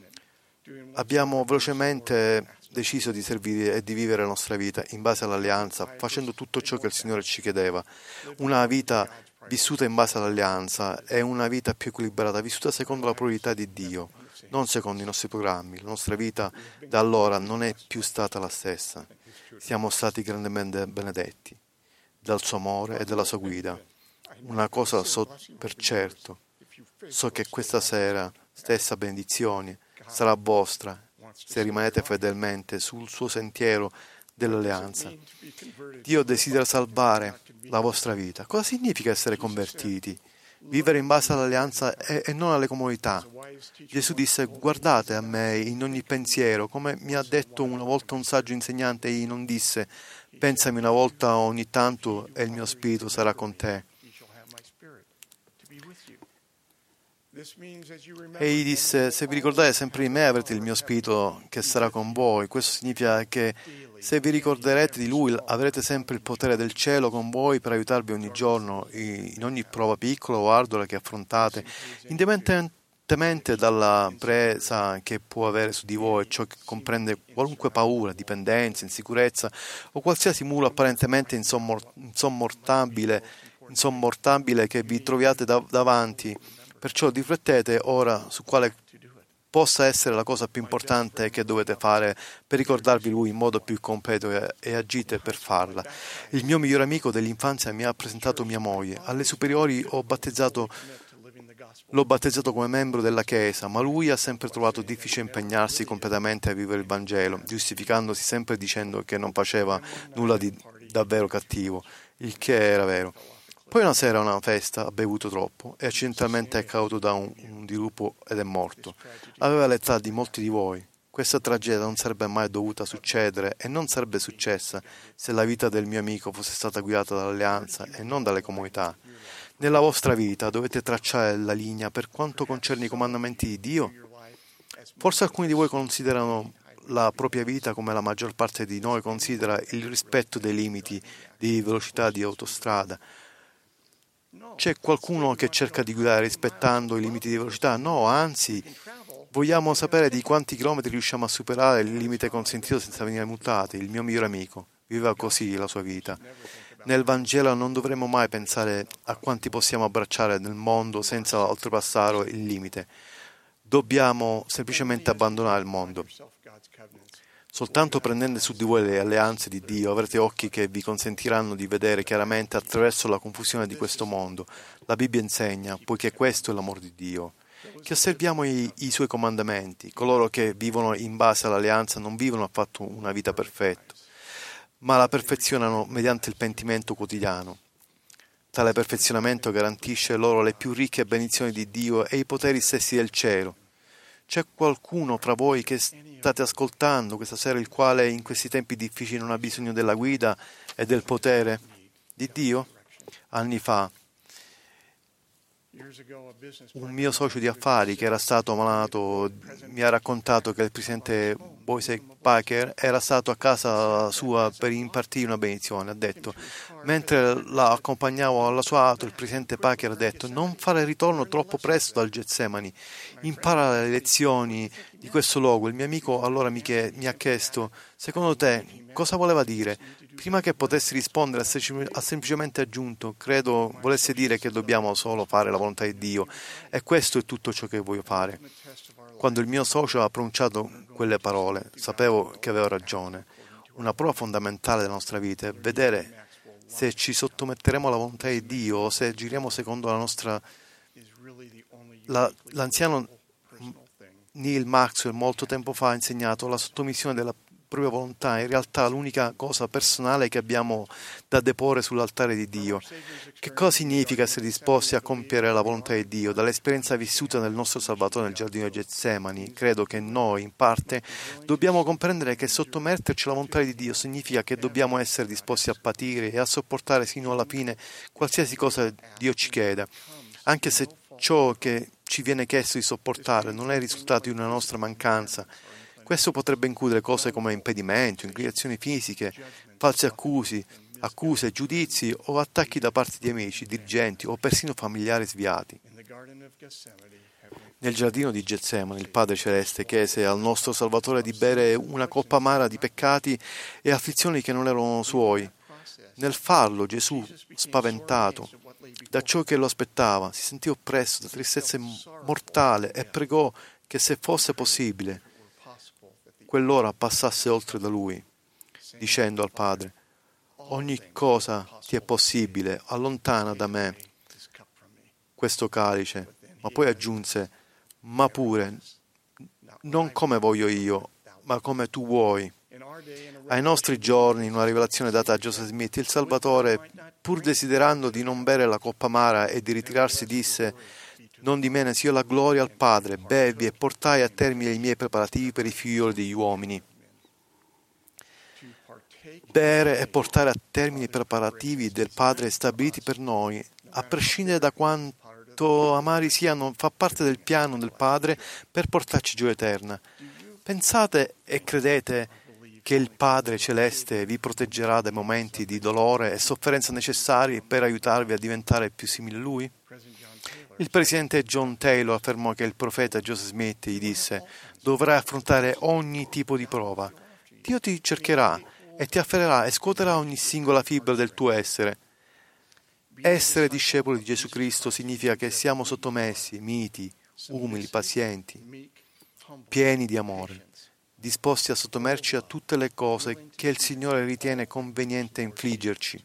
Abbiamo velocemente deciso di servire e di vivere la nostra vita in base all'alleanza, facendo tutto ciò che il Signore ci chiedeva. Una vita vissuta in base all'alleanza è una vita più equilibrata, vissuta secondo la priorità di Dio, non secondo i nostri programmi. La nostra vita da allora non è più stata la stessa. Siamo stati grandemente benedetti dal suo amore e dalla sua guida. Una cosa so per certo, so che questa sera stessa benedizione sarà vostra se rimanete fedelmente sul suo sentiero dell'alleanza. Dio desidera salvare la vostra vita. Cosa significa essere convertiti? Vivere in base all'alleanza e non alle comunità. Gesù disse: guardate a me in ogni pensiero, come mi ha detto una volta un saggio insegnante. Egli non disse: pensami una volta ogni tanto e il mio spirito sarà con te. Egli disse: se vi ricordate sempre di me avrete il mio spirito che sarà con voi. Questo significa che se vi ricorderete di Lui avrete sempre il potere del cielo con voi per aiutarvi ogni giorno in ogni prova piccola o ardua che affrontate, indipendentemente dalla presa che può avere su di voi, ciò che comprende qualunque paura, dipendenza, insicurezza o qualsiasi muro apparentemente insormontabile che vi troviate davanti. Perciò riflettete ora su quale possa essere la cosa più importante che dovete fare per ricordarvi Lui in modo più completo e agite per farla. Il mio migliore amico dell'infanzia mi ha presentato mia moglie. Alle superiori l'ho battezzato come membro della Chiesa, ma lui ha sempre trovato difficile impegnarsi completamente a vivere il Vangelo, giustificandosi sempre dicendo che non faceva nulla di davvero cattivo, il che era vero. Poi una sera a una festa ha bevuto troppo e accidentalmente è caduto da un dirupo ed è morto. Aveva l'età di molti di voi. Questa tragedia non sarebbe mai dovuta succedere e non sarebbe successa se la vita del mio amico fosse stata guidata dall'alleanza e non dalle comunità. Nella vostra vita dovete tracciare la linea per quanto concerne i comandamenti di Dio. Forse alcuni di voi considerano la propria vita come la maggior parte di noi considera il rispetto dei limiti di velocità di autostrada. C'è qualcuno che cerca di guidare rispettando i limiti di velocità? No, anzi, vogliamo sapere di quanti chilometri riusciamo a superare il limite consentito senza venire multati. Il mio migliore amico viveva così la sua vita. Nel Vangelo non dovremmo mai pensare a quanti possiamo abbracciare nel mondo senza oltrepassare il limite. Dobbiamo semplicemente abbandonare il mondo. Soltanto prendendo su di voi le alleanze di Dio avrete occhi che vi consentiranno di vedere chiaramente attraverso la confusione di questo mondo. La Bibbia insegna, poiché questo è l'amore di Dio, che osserviamo i Suoi comandamenti. Coloro che vivono in base all'alleanza non vivono affatto una vita perfetta. ma la perfezionano mediante il pentimento quotidiano. Tale perfezionamento garantisce loro le più ricche benedizioni di Dio e i poteri stessi del cielo. C'è qualcuno fra voi che state ascoltando questa sera il quale in questi tempi difficili non ha bisogno della guida e del potere di Dio? Anni fa, un mio socio di affari che era stato malato mi ha raccontato che il presidente Boise Packer era stato a casa sua per impartire una benedizione. Ha detto, mentre la accompagnavo alla sua auto, il presidente Packer ha detto, non fare ritorno troppo presto dal Getsemani, impara le lezioni di questo luogo. Il mio amico allora mi ha chiesto, secondo te cosa voleva dire? Prima che potessi rispondere, ha semplicemente aggiunto, credo volesse dire che dobbiamo solo fare la volontà di Dio e questo è tutto ciò che voglio fare. Quando il mio socio ha pronunciato quelle parole, sapevo che aveva ragione. Una prova fondamentale della nostra vita è vedere se ci sottometteremo alla volontà di Dio o se agiremo secondo la nostra... L'anziano Neil Maxwell molto tempo fa ha insegnato la sottomissione della propria volontà, in realtà l'unica cosa personale che abbiamo da deporre sull'altare di Dio. Che cosa significa essere disposti a compiere la volontà di Dio? Dall'esperienza vissuta del nostro Salvatore nel giardino di Getsemani, credo che noi, in parte, dobbiamo comprendere che sottometterci alla volontà di Dio significa che dobbiamo essere disposti a patire e a sopportare sino alla fine qualsiasi cosa Dio ci chieda, anche se ciò che ci viene chiesto di sopportare non è il risultato di una nostra mancanza. Questo potrebbe includere cose come impedimenti, inclinazioni fisiche, false accuse, giudizi o attacchi da parte di amici, dirigenti o persino familiari sviati. Nel giardino di Getsemani il Padre Celeste chiese al nostro Salvatore di bere una coppa amara di peccati e afflizioni che non erano suoi. Nel farlo Gesù, spaventato da ciò che lo aspettava, si sentì oppresso da tristezza mortale e pregò che se fosse possibile quell'ora passasse oltre da lui, dicendo al Padre, ogni cosa ti è possibile, allontana da me questo calice. Ma poi aggiunse, ma pure, non come voglio io, ma come tu vuoi. Ai nostri giorni, in una rivelazione data a Joseph Smith, il Salvatore, pur desiderando di non bere la coppa amara e di ritirarsi, disse, non di meno sia la gloria al Padre, bevi e portai a termine i miei preparativi per i figlioli degli uomini. Bere e portare a termine i preparativi del Padre stabiliti per noi, a prescindere da quanto amari siano, fa parte del piano del Padre per portarci gioia eterna. Pensate e credete che il Padre Celeste vi proteggerà dai momenti di dolore e sofferenza necessari per aiutarvi a diventare più simili a Lui? Il presidente John Taylor affermò che il profeta Joseph Smith gli disse: dovrai affrontare ogni tipo di prova. Dio ti cercherà e ti afferrerà e scuoterà ogni singola fibra del tuo essere. Essere discepoli di Gesù Cristo significa che siamo sottomessi, miti, umili, pazienti, pieni di amore, disposti a sottomerci a tutte le cose che il Signore ritiene conveniente infliggerci.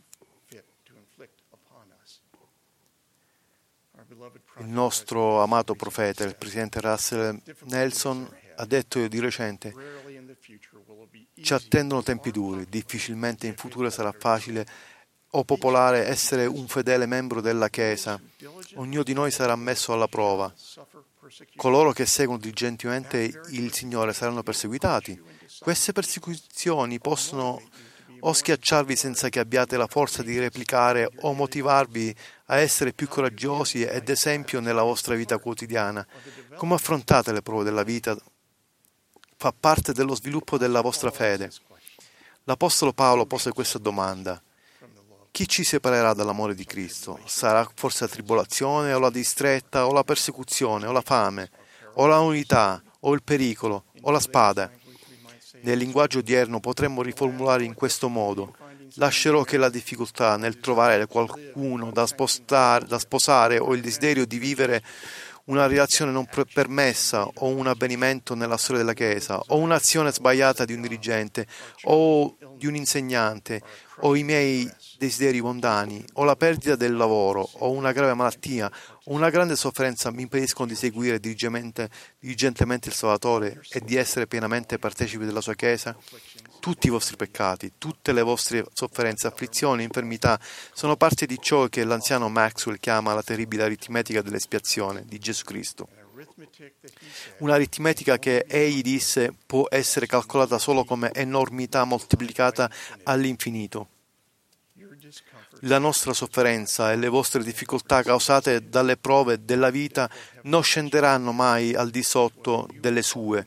Il nostro amato profeta, il presidente Russell Nelson, ha detto di recente: ci attendono tempi duri, difficilmente in futuro sarà facile o popolare essere un fedele membro della Chiesa. Ognuno di noi sarà messo alla prova. Coloro che seguono diligentemente il Signore saranno perseguitati. Queste persecuzioni possono o schiacciarvi senza che abbiate la forza di replicare o motivarvi a essere più coraggiosi ed esempio nella vostra vita quotidiana. Come affrontate le prove della vita? Fa parte dello sviluppo della vostra fede. L'Apostolo Paolo pose questa domanda: chi ci separerà dall'amore di Cristo? Sarà forse la tribolazione o la distretta o la persecuzione o la fame o la unità o il pericolo o la spada? Nel linguaggio odierno potremmo riformulare in questo modo: lascerò che la difficoltà nel trovare qualcuno da sposare o il desiderio di vivere una relazione non permessa o un avvenimento nella storia della Chiesa o un'azione sbagliata di un dirigente o di un insegnante o i miei desideri mondani o la perdita del lavoro o una grave malattia o una grande sofferenza mi impediscono di seguire diligentemente il Salvatore e di essere pienamente partecipi della sua Chiesa? Tutti i vostri peccati, tutte le vostre sofferenze, afflizioni, infermità sono parte di ciò che l'anziano Maxwell chiama la terribile aritmetica dell'espiazione di Gesù Cristo. Un'aritmetica che egli disse può essere calcolata solo come enormità moltiplicata all'infinito. La nostra sofferenza e le vostre difficoltà causate dalle prove della vita non scenderanno mai al di sotto delle sue.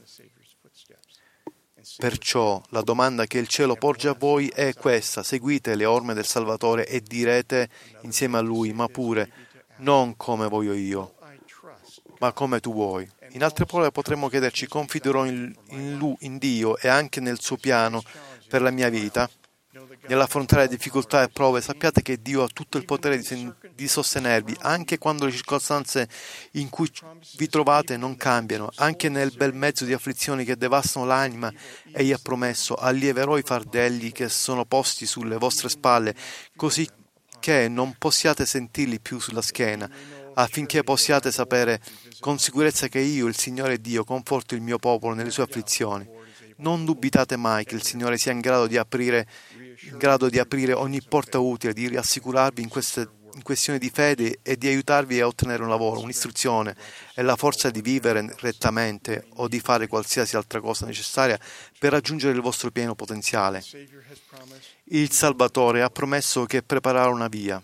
Perciò la domanda che il cielo porge a voi è questa: seguite le orme del Salvatore e direte insieme a Lui, ma pure non come voglio io, ma come tu vuoi. In altre parole potremmo chiederci: confiderò in Dio e anche nel suo piano per la mia vita? Nell'affrontare difficoltà e prove, sappiate che Dio ha tutto il potere di sostenervi, anche quando le circostanze in cui vi trovate non cambiano, anche nel bel mezzo di afflizioni che devastano l'anima. Egli ha promesso: allieverò i fardelli che sono posti sulle vostre spalle, così che non possiate sentirli più sulla schiena, affinché possiate sapere con sicurezza che io, il Signore Dio, conforto il mio popolo nelle sue afflizioni. Non dubitate mai che il Signore sia in grado di aprire ogni porta utile, di rassicurarvi in questioni di fede e di aiutarvi a ottenere un lavoro, un'istruzione e la forza di vivere rettamente o di fare qualsiasi altra cosa necessaria per raggiungere il vostro pieno potenziale. Il Salvatore ha promesso che preparerà una via.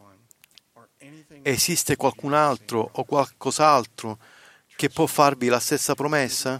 Esiste qualcun altro o qualcos'altro che può farvi la stessa promessa?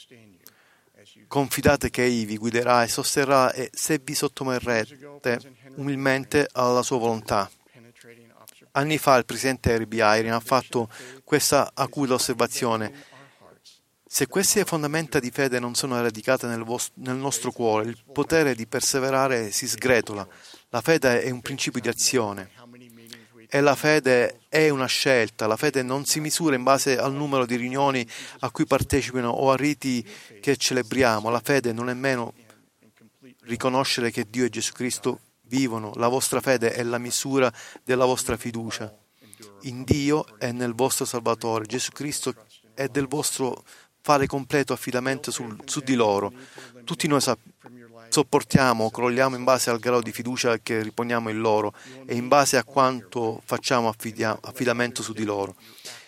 Confidate che Egli vi guiderà e sosterrà se vi sottometterete umilmente alla sua volontà. Anni fa il presidente Herbie Eyring ha fatto questa acuta osservazione: se queste fondamenta di fede non sono radicate nel nostro cuore, il potere di perseverare si sgretola. La fede è un principio di azione e la fede è una scelta. La fede non si misura in base al numero di riunioni a cui partecipino o a riti che celebriamo. La fede non è meno riconoscere che Dio e Gesù Cristo vivono. La vostra fede è la misura della vostra fiducia in Dio e nel vostro Salvatore, Gesù Cristo, e del vostro fare completo affidamento su di loro. Tutti noi sopportiamo, crolliamo in base al grado di fiducia che riponiamo in loro e in base a quanto facciamo affidamento su di loro.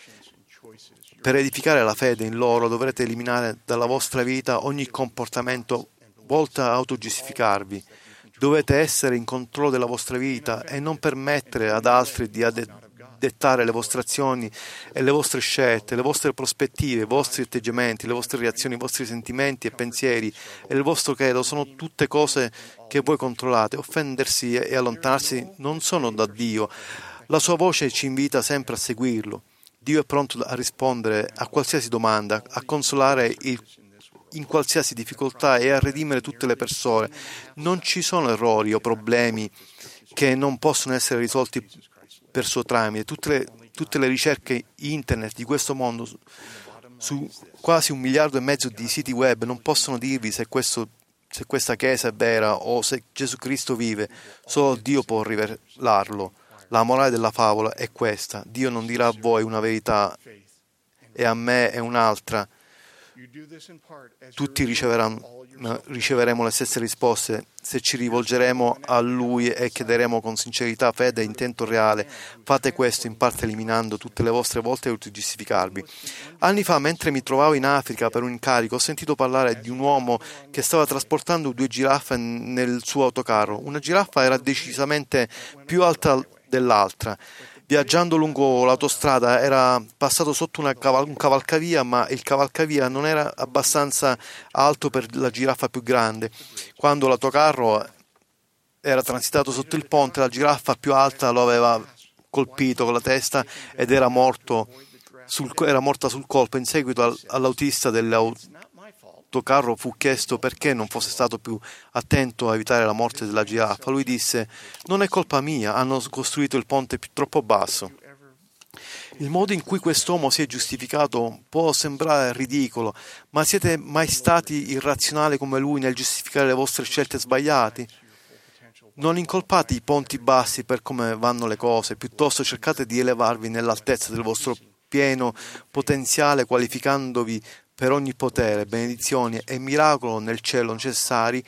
Per edificare la fede in loro dovrete eliminare dalla vostra vita ogni comportamento volto a autogiustificarvi. Dovete essere in controllo della vostra vita e non permettere ad altri di dettare le vostre azioni e le vostre scelte, le vostre prospettive, i vostri atteggiamenti, le vostre reazioni, i vostri sentimenti e pensieri e il vostro credo sono tutte cose che voi controllate. Offendersi e allontanarsi non sono da Dio. La sua voce ci invita sempre a seguirlo. Dio è pronto a rispondere a qualsiasi domanda, a consolare in qualsiasi difficoltà e a redimere tutte le persone. Non ci sono errori o problemi che non possono essere risolti per suo tramite. Tutte le ricerche internet di questo mondo su quasi 1,5 miliardi di siti web non possono dirvi se questa chiesa è vera o se Gesù Cristo vive. Solo Dio può rivelarlo. La morale della favola è questa: Dio non dirà a voi una verità e a me è un'altra. Tutti riceveremo le stesse risposte se ci rivolgeremo a Lui e chiederemo con sincerità, fede e intento reale. Fate questo in parte eliminando tutte le vostre volte di giustificarvi. Anni fa, mentre mi trovavo in Africa per un incarico, ho sentito parlare di un uomo che stava trasportando 2 giraffe nel suo autocarro. Una giraffa era decisamente più alta dell'altra. Viaggiando lungo l'autostrada era passato sotto un cavalcavia, ma il cavalcavia non era abbastanza alto per la giraffa più grande. Quando l'autocarro era transitato sotto il ponte, la giraffa più alta lo aveva colpito con la testa ed era morta sul colpo. In seguito all'autista dell'autocarro fu chiesto perché non fosse stato più attento a evitare la morte della giraffa. Lui disse: non è colpa mia, hanno costruito il ponte troppo basso. Il modo in cui quest'uomo si è giustificato può sembrare ridicolo, ma siete mai stati irrazionali come lui nel giustificare le vostre scelte sbagliate? Non incolpate i ponti bassi per come vanno le cose, piuttosto cercate di elevarvi nell'altezza del vostro pieno potenziale, qualificandovi per ogni potere, benedizione e miracolo nel cielo necessari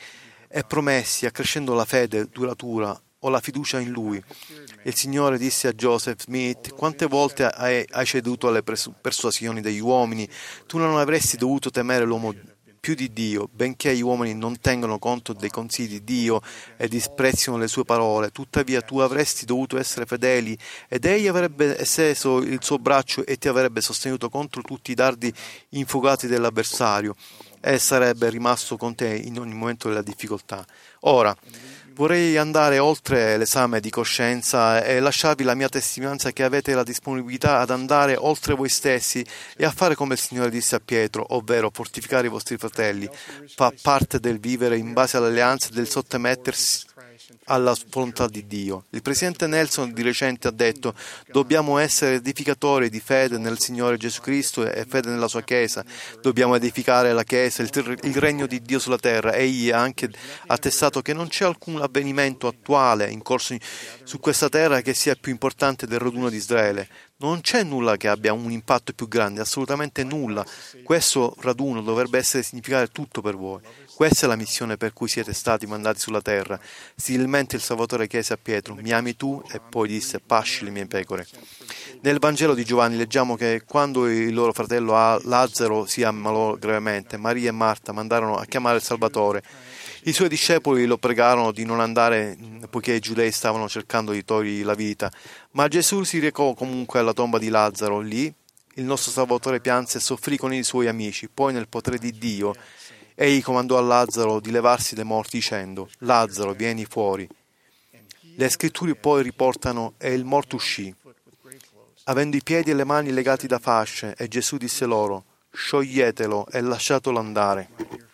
e promessi, accrescendo la fede duratura o la fiducia in Lui. Il Signore disse a Joseph Smith: quante volte hai ceduto alle persuasioni degli uomini? Tu non avresti dovuto temere l'uomo più di Dio, benché gli uomini non tengano conto dei consigli di Dio e disprezzino le sue parole. Tuttavia tu avresti dovuto essere fedeli ed egli avrebbe esteso il suo braccio e ti avrebbe sostenuto contro tutti i dardi infugati dell'avversario e sarebbe rimasto con te in ogni momento della difficoltà. Ora, vorrei andare oltre l'esame di coscienza e lasciarvi la mia testimonianza che avete la disponibilità ad andare oltre voi stessi e a fare come il Signore disse a Pietro, ovvero fortificare i vostri fratelli. Fa parte del vivere in base all'alleanza e del sottomettersi alla volontà di Dio. Il presidente Nelson di recente ha detto: dobbiamo essere edificatori di fede nel Signore Gesù Cristo e fede nella sua Chiesa. Dobbiamo edificare la Chiesa, il regno di Dio sulla terra. Egli ha anche attestato che non c'è alcun avvenimento attuale in corso su questa terra che sia più importante del raduno di Israele. Non c'è nulla che abbia un impatto più grande, assolutamente nulla. Questo raduno dovrebbe significare tutto per voi. Questa è la missione per cui siete stati mandati sulla terra. Similmente il Salvatore chiese a Pietro: mi ami tu? E poi disse: pasci le mie pecore. Nel Vangelo di Giovanni leggiamo che quando il loro fratello Lazzaro si ammalò gravemente, Maria e Marta mandarono a chiamare il Salvatore. I suoi discepoli lo pregarono di non andare poiché i giudei stavano cercando di togliergli la vita, ma Gesù si recò comunque alla tomba di Lazzaro. Lì il nostro Salvatore pianse e soffrì con i suoi amici. Poi, nel potere di Dio, egli comandò a Lazzaro di levarsi dai morti dicendo: Lazzaro, vieni fuori. Le scritture poi riportano: e il morto uscì, avendo i piedi e le mani legati da fasce, e Gesù disse loro: scioglietelo e lasciatelo andare.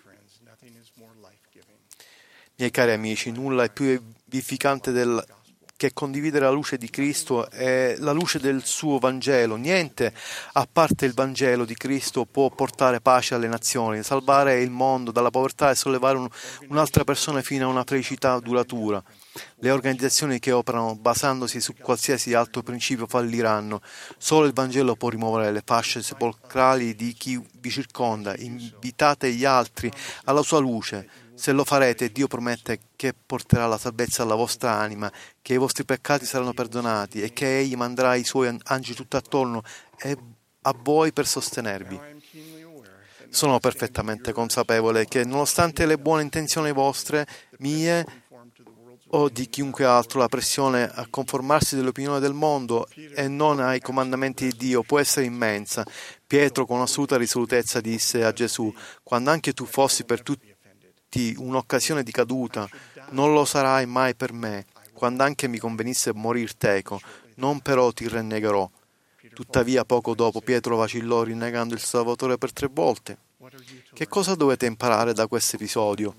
Miei cari amici, nulla è più vivificante che condividere la luce di Cristo e la luce del suo Vangelo. Niente, a parte il Vangelo di Cristo, può portare pace alle nazioni, salvare il mondo dalla povertà e sollevare un'altra persona fino a una felicità duratura. Le organizzazioni che operano basandosi su qualsiasi altro principio falliranno. Solo il Vangelo può rimuovere le fasce sepolcrali di chi vi circonda. Invitate gli altri alla sua luce. Se lo farete, Dio promette che porterà la salvezza alla vostra anima, che i vostri peccati saranno perdonati e che Egli manderà i suoi angeli tutt'attorno a voi per sostenervi. Sono perfettamente consapevole che, nonostante le buone intenzioni vostre, mie o di chiunque altro, la pressione a conformarsi all'opinione del mondo e non ai comandamenti di Dio può essere immensa. Pietro, con assoluta risolutezza, disse a Gesù: quando anche tu fossi per tutti un'occasione di caduta, non lo sarai mai per me. Quando anche mi convenisse morir teco, non però ti rinnegherò. Tuttavia, poco dopo, Pietro vacillò, rinnegando il Salvatore per 3 volte. Che cosa dovete imparare da questo episodio?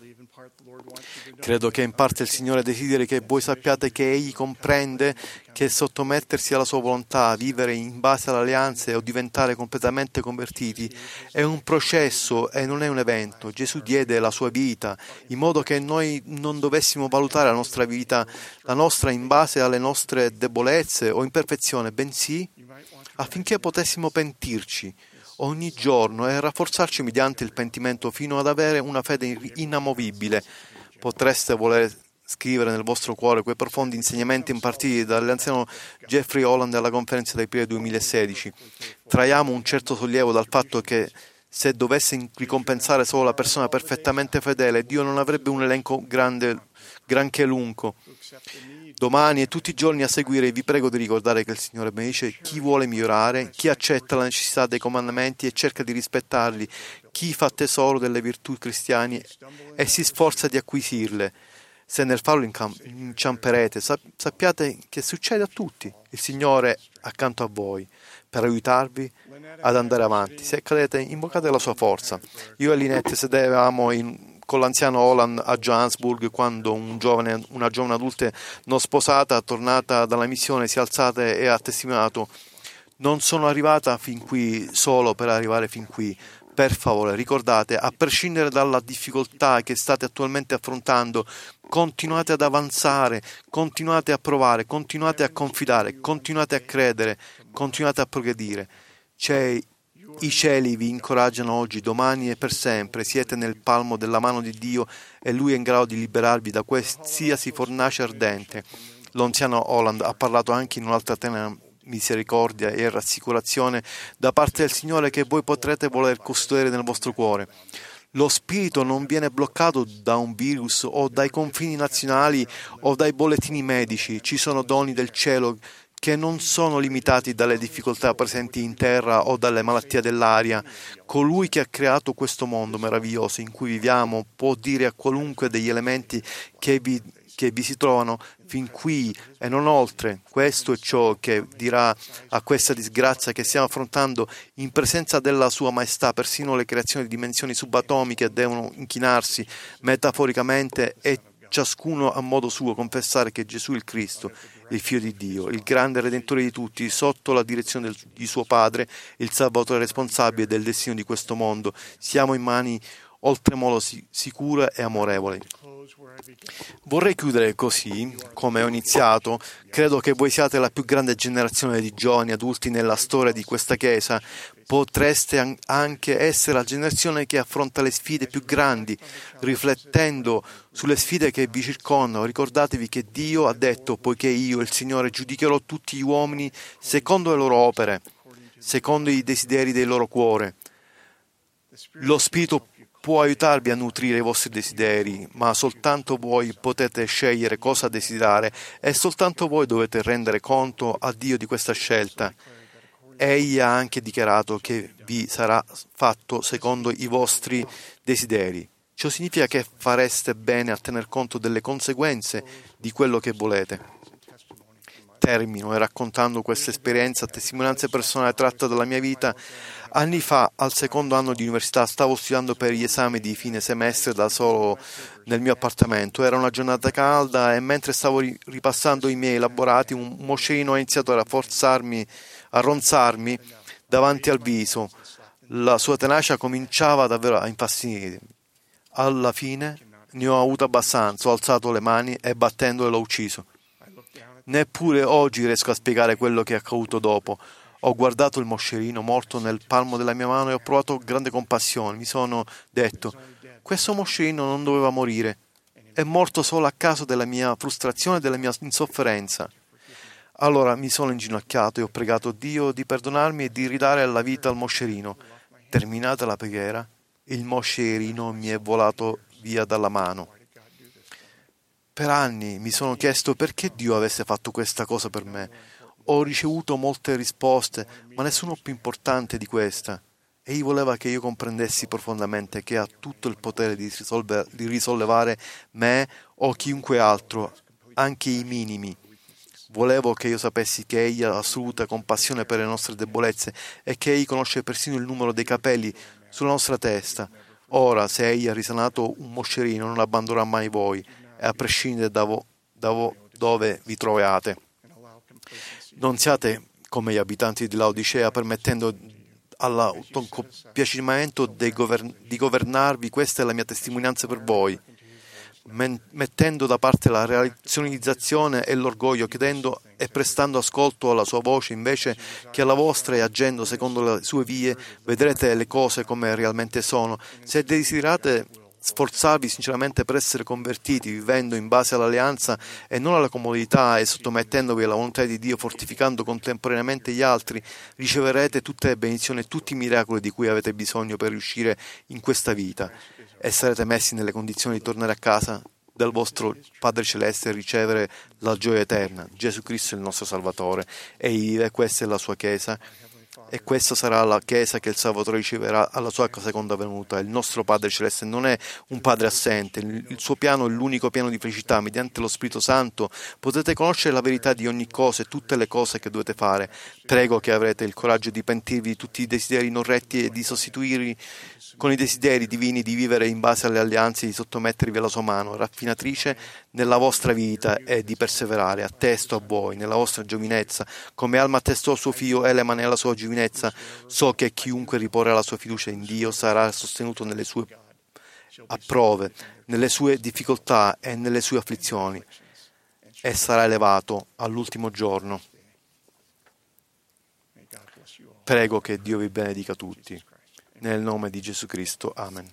Credo che in parte il Signore desideri che voi sappiate che Egli comprende che sottomettersi alla sua volontà, vivere in base all'alleanza o diventare completamente convertiti è un processo e non è un evento. Gesù diede la sua vita in modo che noi non dovessimo valutare la nostra vita, la nostra in base alle nostre debolezze o imperfezioni, bensì affinché potessimo pentirci ogni giorno e rafforzarci mediante il pentimento fino ad avere una fede inamovibile. Potreste voler scrivere nel vostro cuore quei profondi insegnamenti impartiti dall'anziano Jeffrey Holland alla conferenza d'Aprile 2016. Traiamo un certo sollievo dal fatto che se dovesse ricompensare solo la persona perfettamente fedele, Dio non avrebbe un elenco granché lungo. Domani e tutti i giorni a seguire vi prego di ricordare che il Signore benedice chi vuole migliorare, chi accetta la necessità dei comandamenti e cerca di rispettarli, chi fa tesoro delle virtù cristiane e si sforza di acquisirle. Se nel farlo inciamperete, sappiate che succede a tutti. Il Signore è accanto a voi per aiutarvi ad andare avanti. Se cadete, invocate la sua forza. Io e Lynette sedevamo con l'anziano Holland a Johannesburg quando una giovane adulta non sposata, tornata dalla missione, si è alzata e ha testimoniato: non sono arrivata fin qui solo per arrivare fin qui. Per favore, ricordate, a prescindere dalla difficoltà che state attualmente affrontando, continuate ad avanzare, continuate a provare, continuate a confidare, continuate a credere, continuate a progredire. C'è I cieli vi incoraggiano oggi, domani e per sempre. Siete nel palmo della mano di Dio e Lui è in grado di liberarvi da qualsiasi fornace ardente. L'anziano Holland ha parlato anche in un'altra tenera misericordia e rassicurazione da parte del Signore che voi potrete voler custodire nel vostro cuore. Lo spirito non viene bloccato da un virus o dai confini nazionali o dai bollettini medici. Ci sono doni del cielo che non sono limitati dalle difficoltà presenti in terra o dalle malattie dell'aria. Colui che ha creato questo mondo meraviglioso in cui viviamo può dire a qualunque degli elementi che vi si trovano fin qui e non oltre. Questo è ciò che dirà a questa disgrazia che stiamo affrontando in presenza della sua maestà. Persino le creazioni di dimensioni subatomiche devono inchinarsi metaforicamente e ciascuno a modo suo confessare che Gesù è il Cristo, il Figlio di Dio, il grande Redentore di tutti, sotto la direzione di suo Padre, il Salvatore responsabile del destino di questo mondo. Siamo in mani oltremodo sicure e amorevoli. Vorrei chiudere così, come ho iniziato. Credo che voi siate la più grande generazione di giovani adulti nella storia di questa Chiesa. Potreste anche essere la generazione che affronta le sfide più grandi, riflettendo sulle sfide che vi circondano. Ricordatevi che Dio ha detto: poiché io, il Signore, giudicherò tutti gli uomini secondo le loro opere, secondo i desideri del loro cuore. Lo Spirito può aiutarvi a nutrire i vostri desideri, ma soltanto voi potete scegliere cosa desiderare e soltanto voi dovete rendere conto a Dio di questa scelta. Egli ha anche dichiarato che vi sarà fatto secondo i vostri desideri. Ciò significa che fareste bene a tener conto delle conseguenze di quello che volete. Termino raccontando questa esperienza, testimonianza personale tratta dalla mia vita. Anni fa, al secondo anno di università, stavo studiando per gli esami di fine semestre da solo nel mio appartamento. Era una giornata calda e mentre stavo ripassando i miei elaborati, un moscerino ha iniziato a ronzarmi davanti al viso. La sua tenacia cominciava davvero a infastidire. Alla fine ne ho avuto abbastanza, ho alzato le mani e battendole l'ho ucciso. Neppure oggi riesco a spiegare quello che è accaduto dopo. Ho guardato il moscerino morto nel palmo della mia mano e ho provato grande compassione. Mi sono detto: questo moscerino non doveva morire. È morto solo a causa della mia frustrazione e della mia insofferenza. Allora mi sono inginocchiato e ho pregato Dio di perdonarmi e di ridare la vita al moscerino. Terminata la preghiera, il moscerino mi è volato via dalla mano. Per anni mi sono chiesto perché Dio avesse fatto questa cosa per me. Ho ricevuto molte risposte, ma nessuno più importante di questa. Egli voleva che io comprendessi profondamente che ha tutto il potere di risollevare me o chiunque altro, anche i minimi. Volevo che io sapessi che Egli ha assoluta compassione per le nostre debolezze e che Egli conosce persino il numero dei capelli sulla nostra testa. Ora, se Egli ha risanato un moscerino, non abbandonerà mai voi, e a prescindere da dove vi troviate. Non siate come gli abitanti di Laodicea, permettendo all'autocompiacimento di governarvi. Questa è la mia testimonianza per voi. Mettendo da parte la razionalizzazione e l'orgoglio, chiedendo e prestando ascolto alla sua voce invece che alla vostra e agendo secondo le sue vie, vedrete le cose come realmente sono. Se desiderate sforzarvi sinceramente per essere convertiti, vivendo in base all'alleanza e non alla comodità e sottomettendovi alla volontà di Dio, fortificando contemporaneamente gli altri, riceverete tutte le benedizioni e tutti i miracoli di cui avete bisogno per riuscire in questa vita e sarete messi nelle condizioni di tornare a casa del vostro Padre Celeste e ricevere la gioia eterna. Gesù Cristo è il nostro Salvatore e questa è la sua Chiesa. E questa sarà la Chiesa che il Salvatore riceverà alla sua seconda venuta. Il nostro Padre Celeste non è un Padre assente, il suo piano è l'unico piano di felicità. Mediante lo Spirito Santo potete conoscere la verità di ogni cosa e tutte le cose che dovete fare. Prego che avrete il coraggio di pentirvi di tutti i desideri non retti e di sostituirli con i desideri divini, di vivere in base alle alleanze, di sottomettervi alla sua mano raffinatrice nella vostra vita e di perseverare. Attesto a voi nella vostra giovinezza, come Alma attestò suo figlio Elema nella sua giovinezza. So che chiunque riporrà la sua fiducia in Dio sarà sostenuto nelle sue prove, nelle sue difficoltà e nelle sue afflizioni e sarà elevato all'ultimo giorno. Prego che Dio vi benedica tutti. Nel nome di Gesù Cristo. Amen.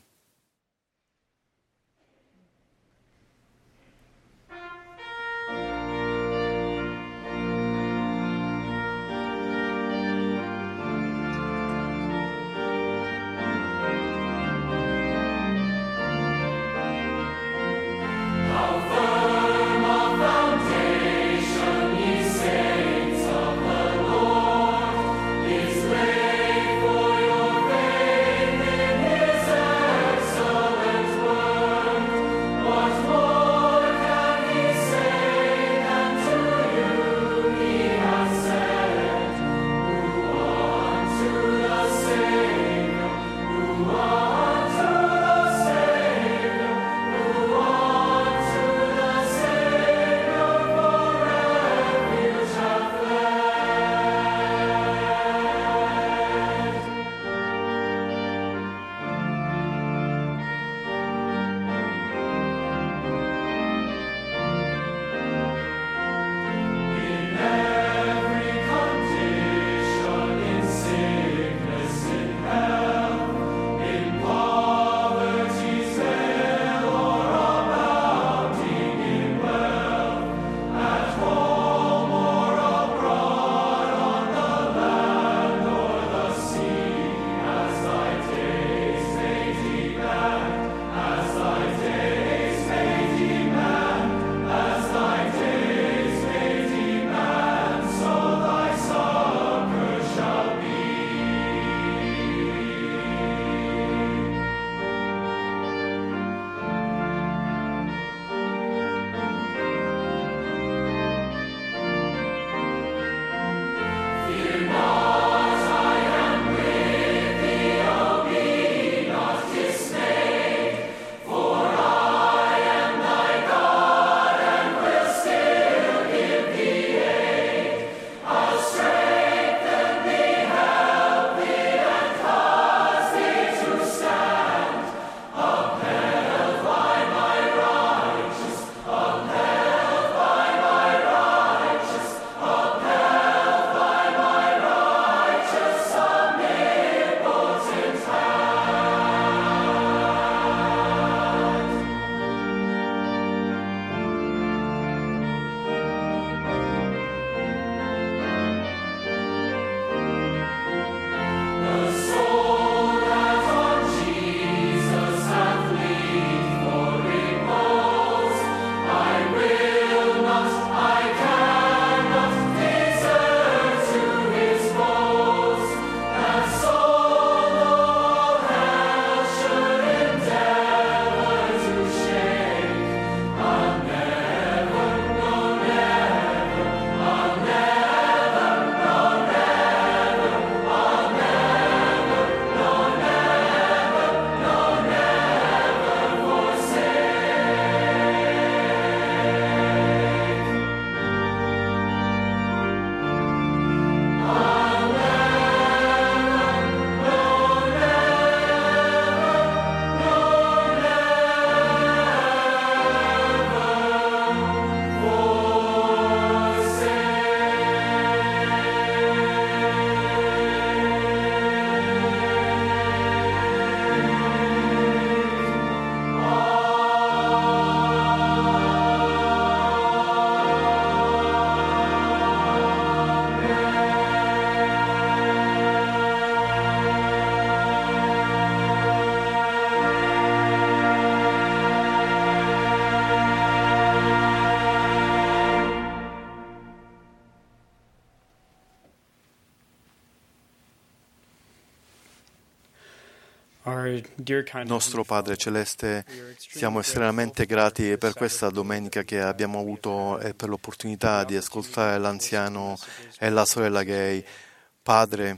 Nostro Padre Celeste, siamo estremamente grati per questa domenica che abbiamo avuto e per l'opportunità di ascoltare l'anziano e la sorella Gay. Padre,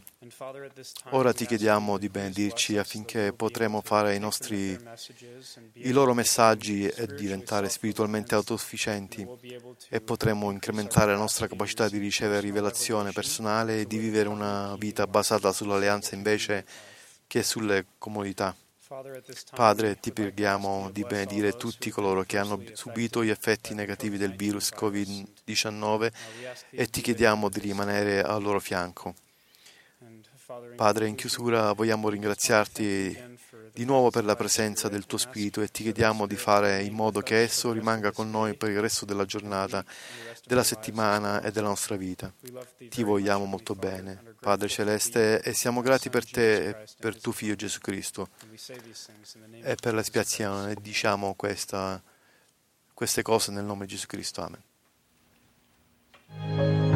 ora ti chiediamo di benedirci affinché potremo fare i loro messaggi e diventare spiritualmente autosufficienti e potremo incrementare la nostra capacità di ricevere rivelazione personale e di vivere una vita basata sull'alleanza invece che sulle comodità. Padre, ti preghiamo di benedire tutti coloro che hanno subito gli effetti negativi del virus Covid-19 e ti chiediamo di rimanere al loro fianco. Padre, in chiusura vogliamo ringraziarti di nuovo per la presenza del tuo Spirito e ti chiediamo di fare in modo che esso rimanga con noi per il resto della giornata, della settimana e della nostra vita. Ti vogliamo molto bene, Padre Celeste, e siamo grati per te e per tuo Figlio Gesù Cristo e per l'espiazione. Diciamo queste cose nel nome di Gesù Cristo. Amen.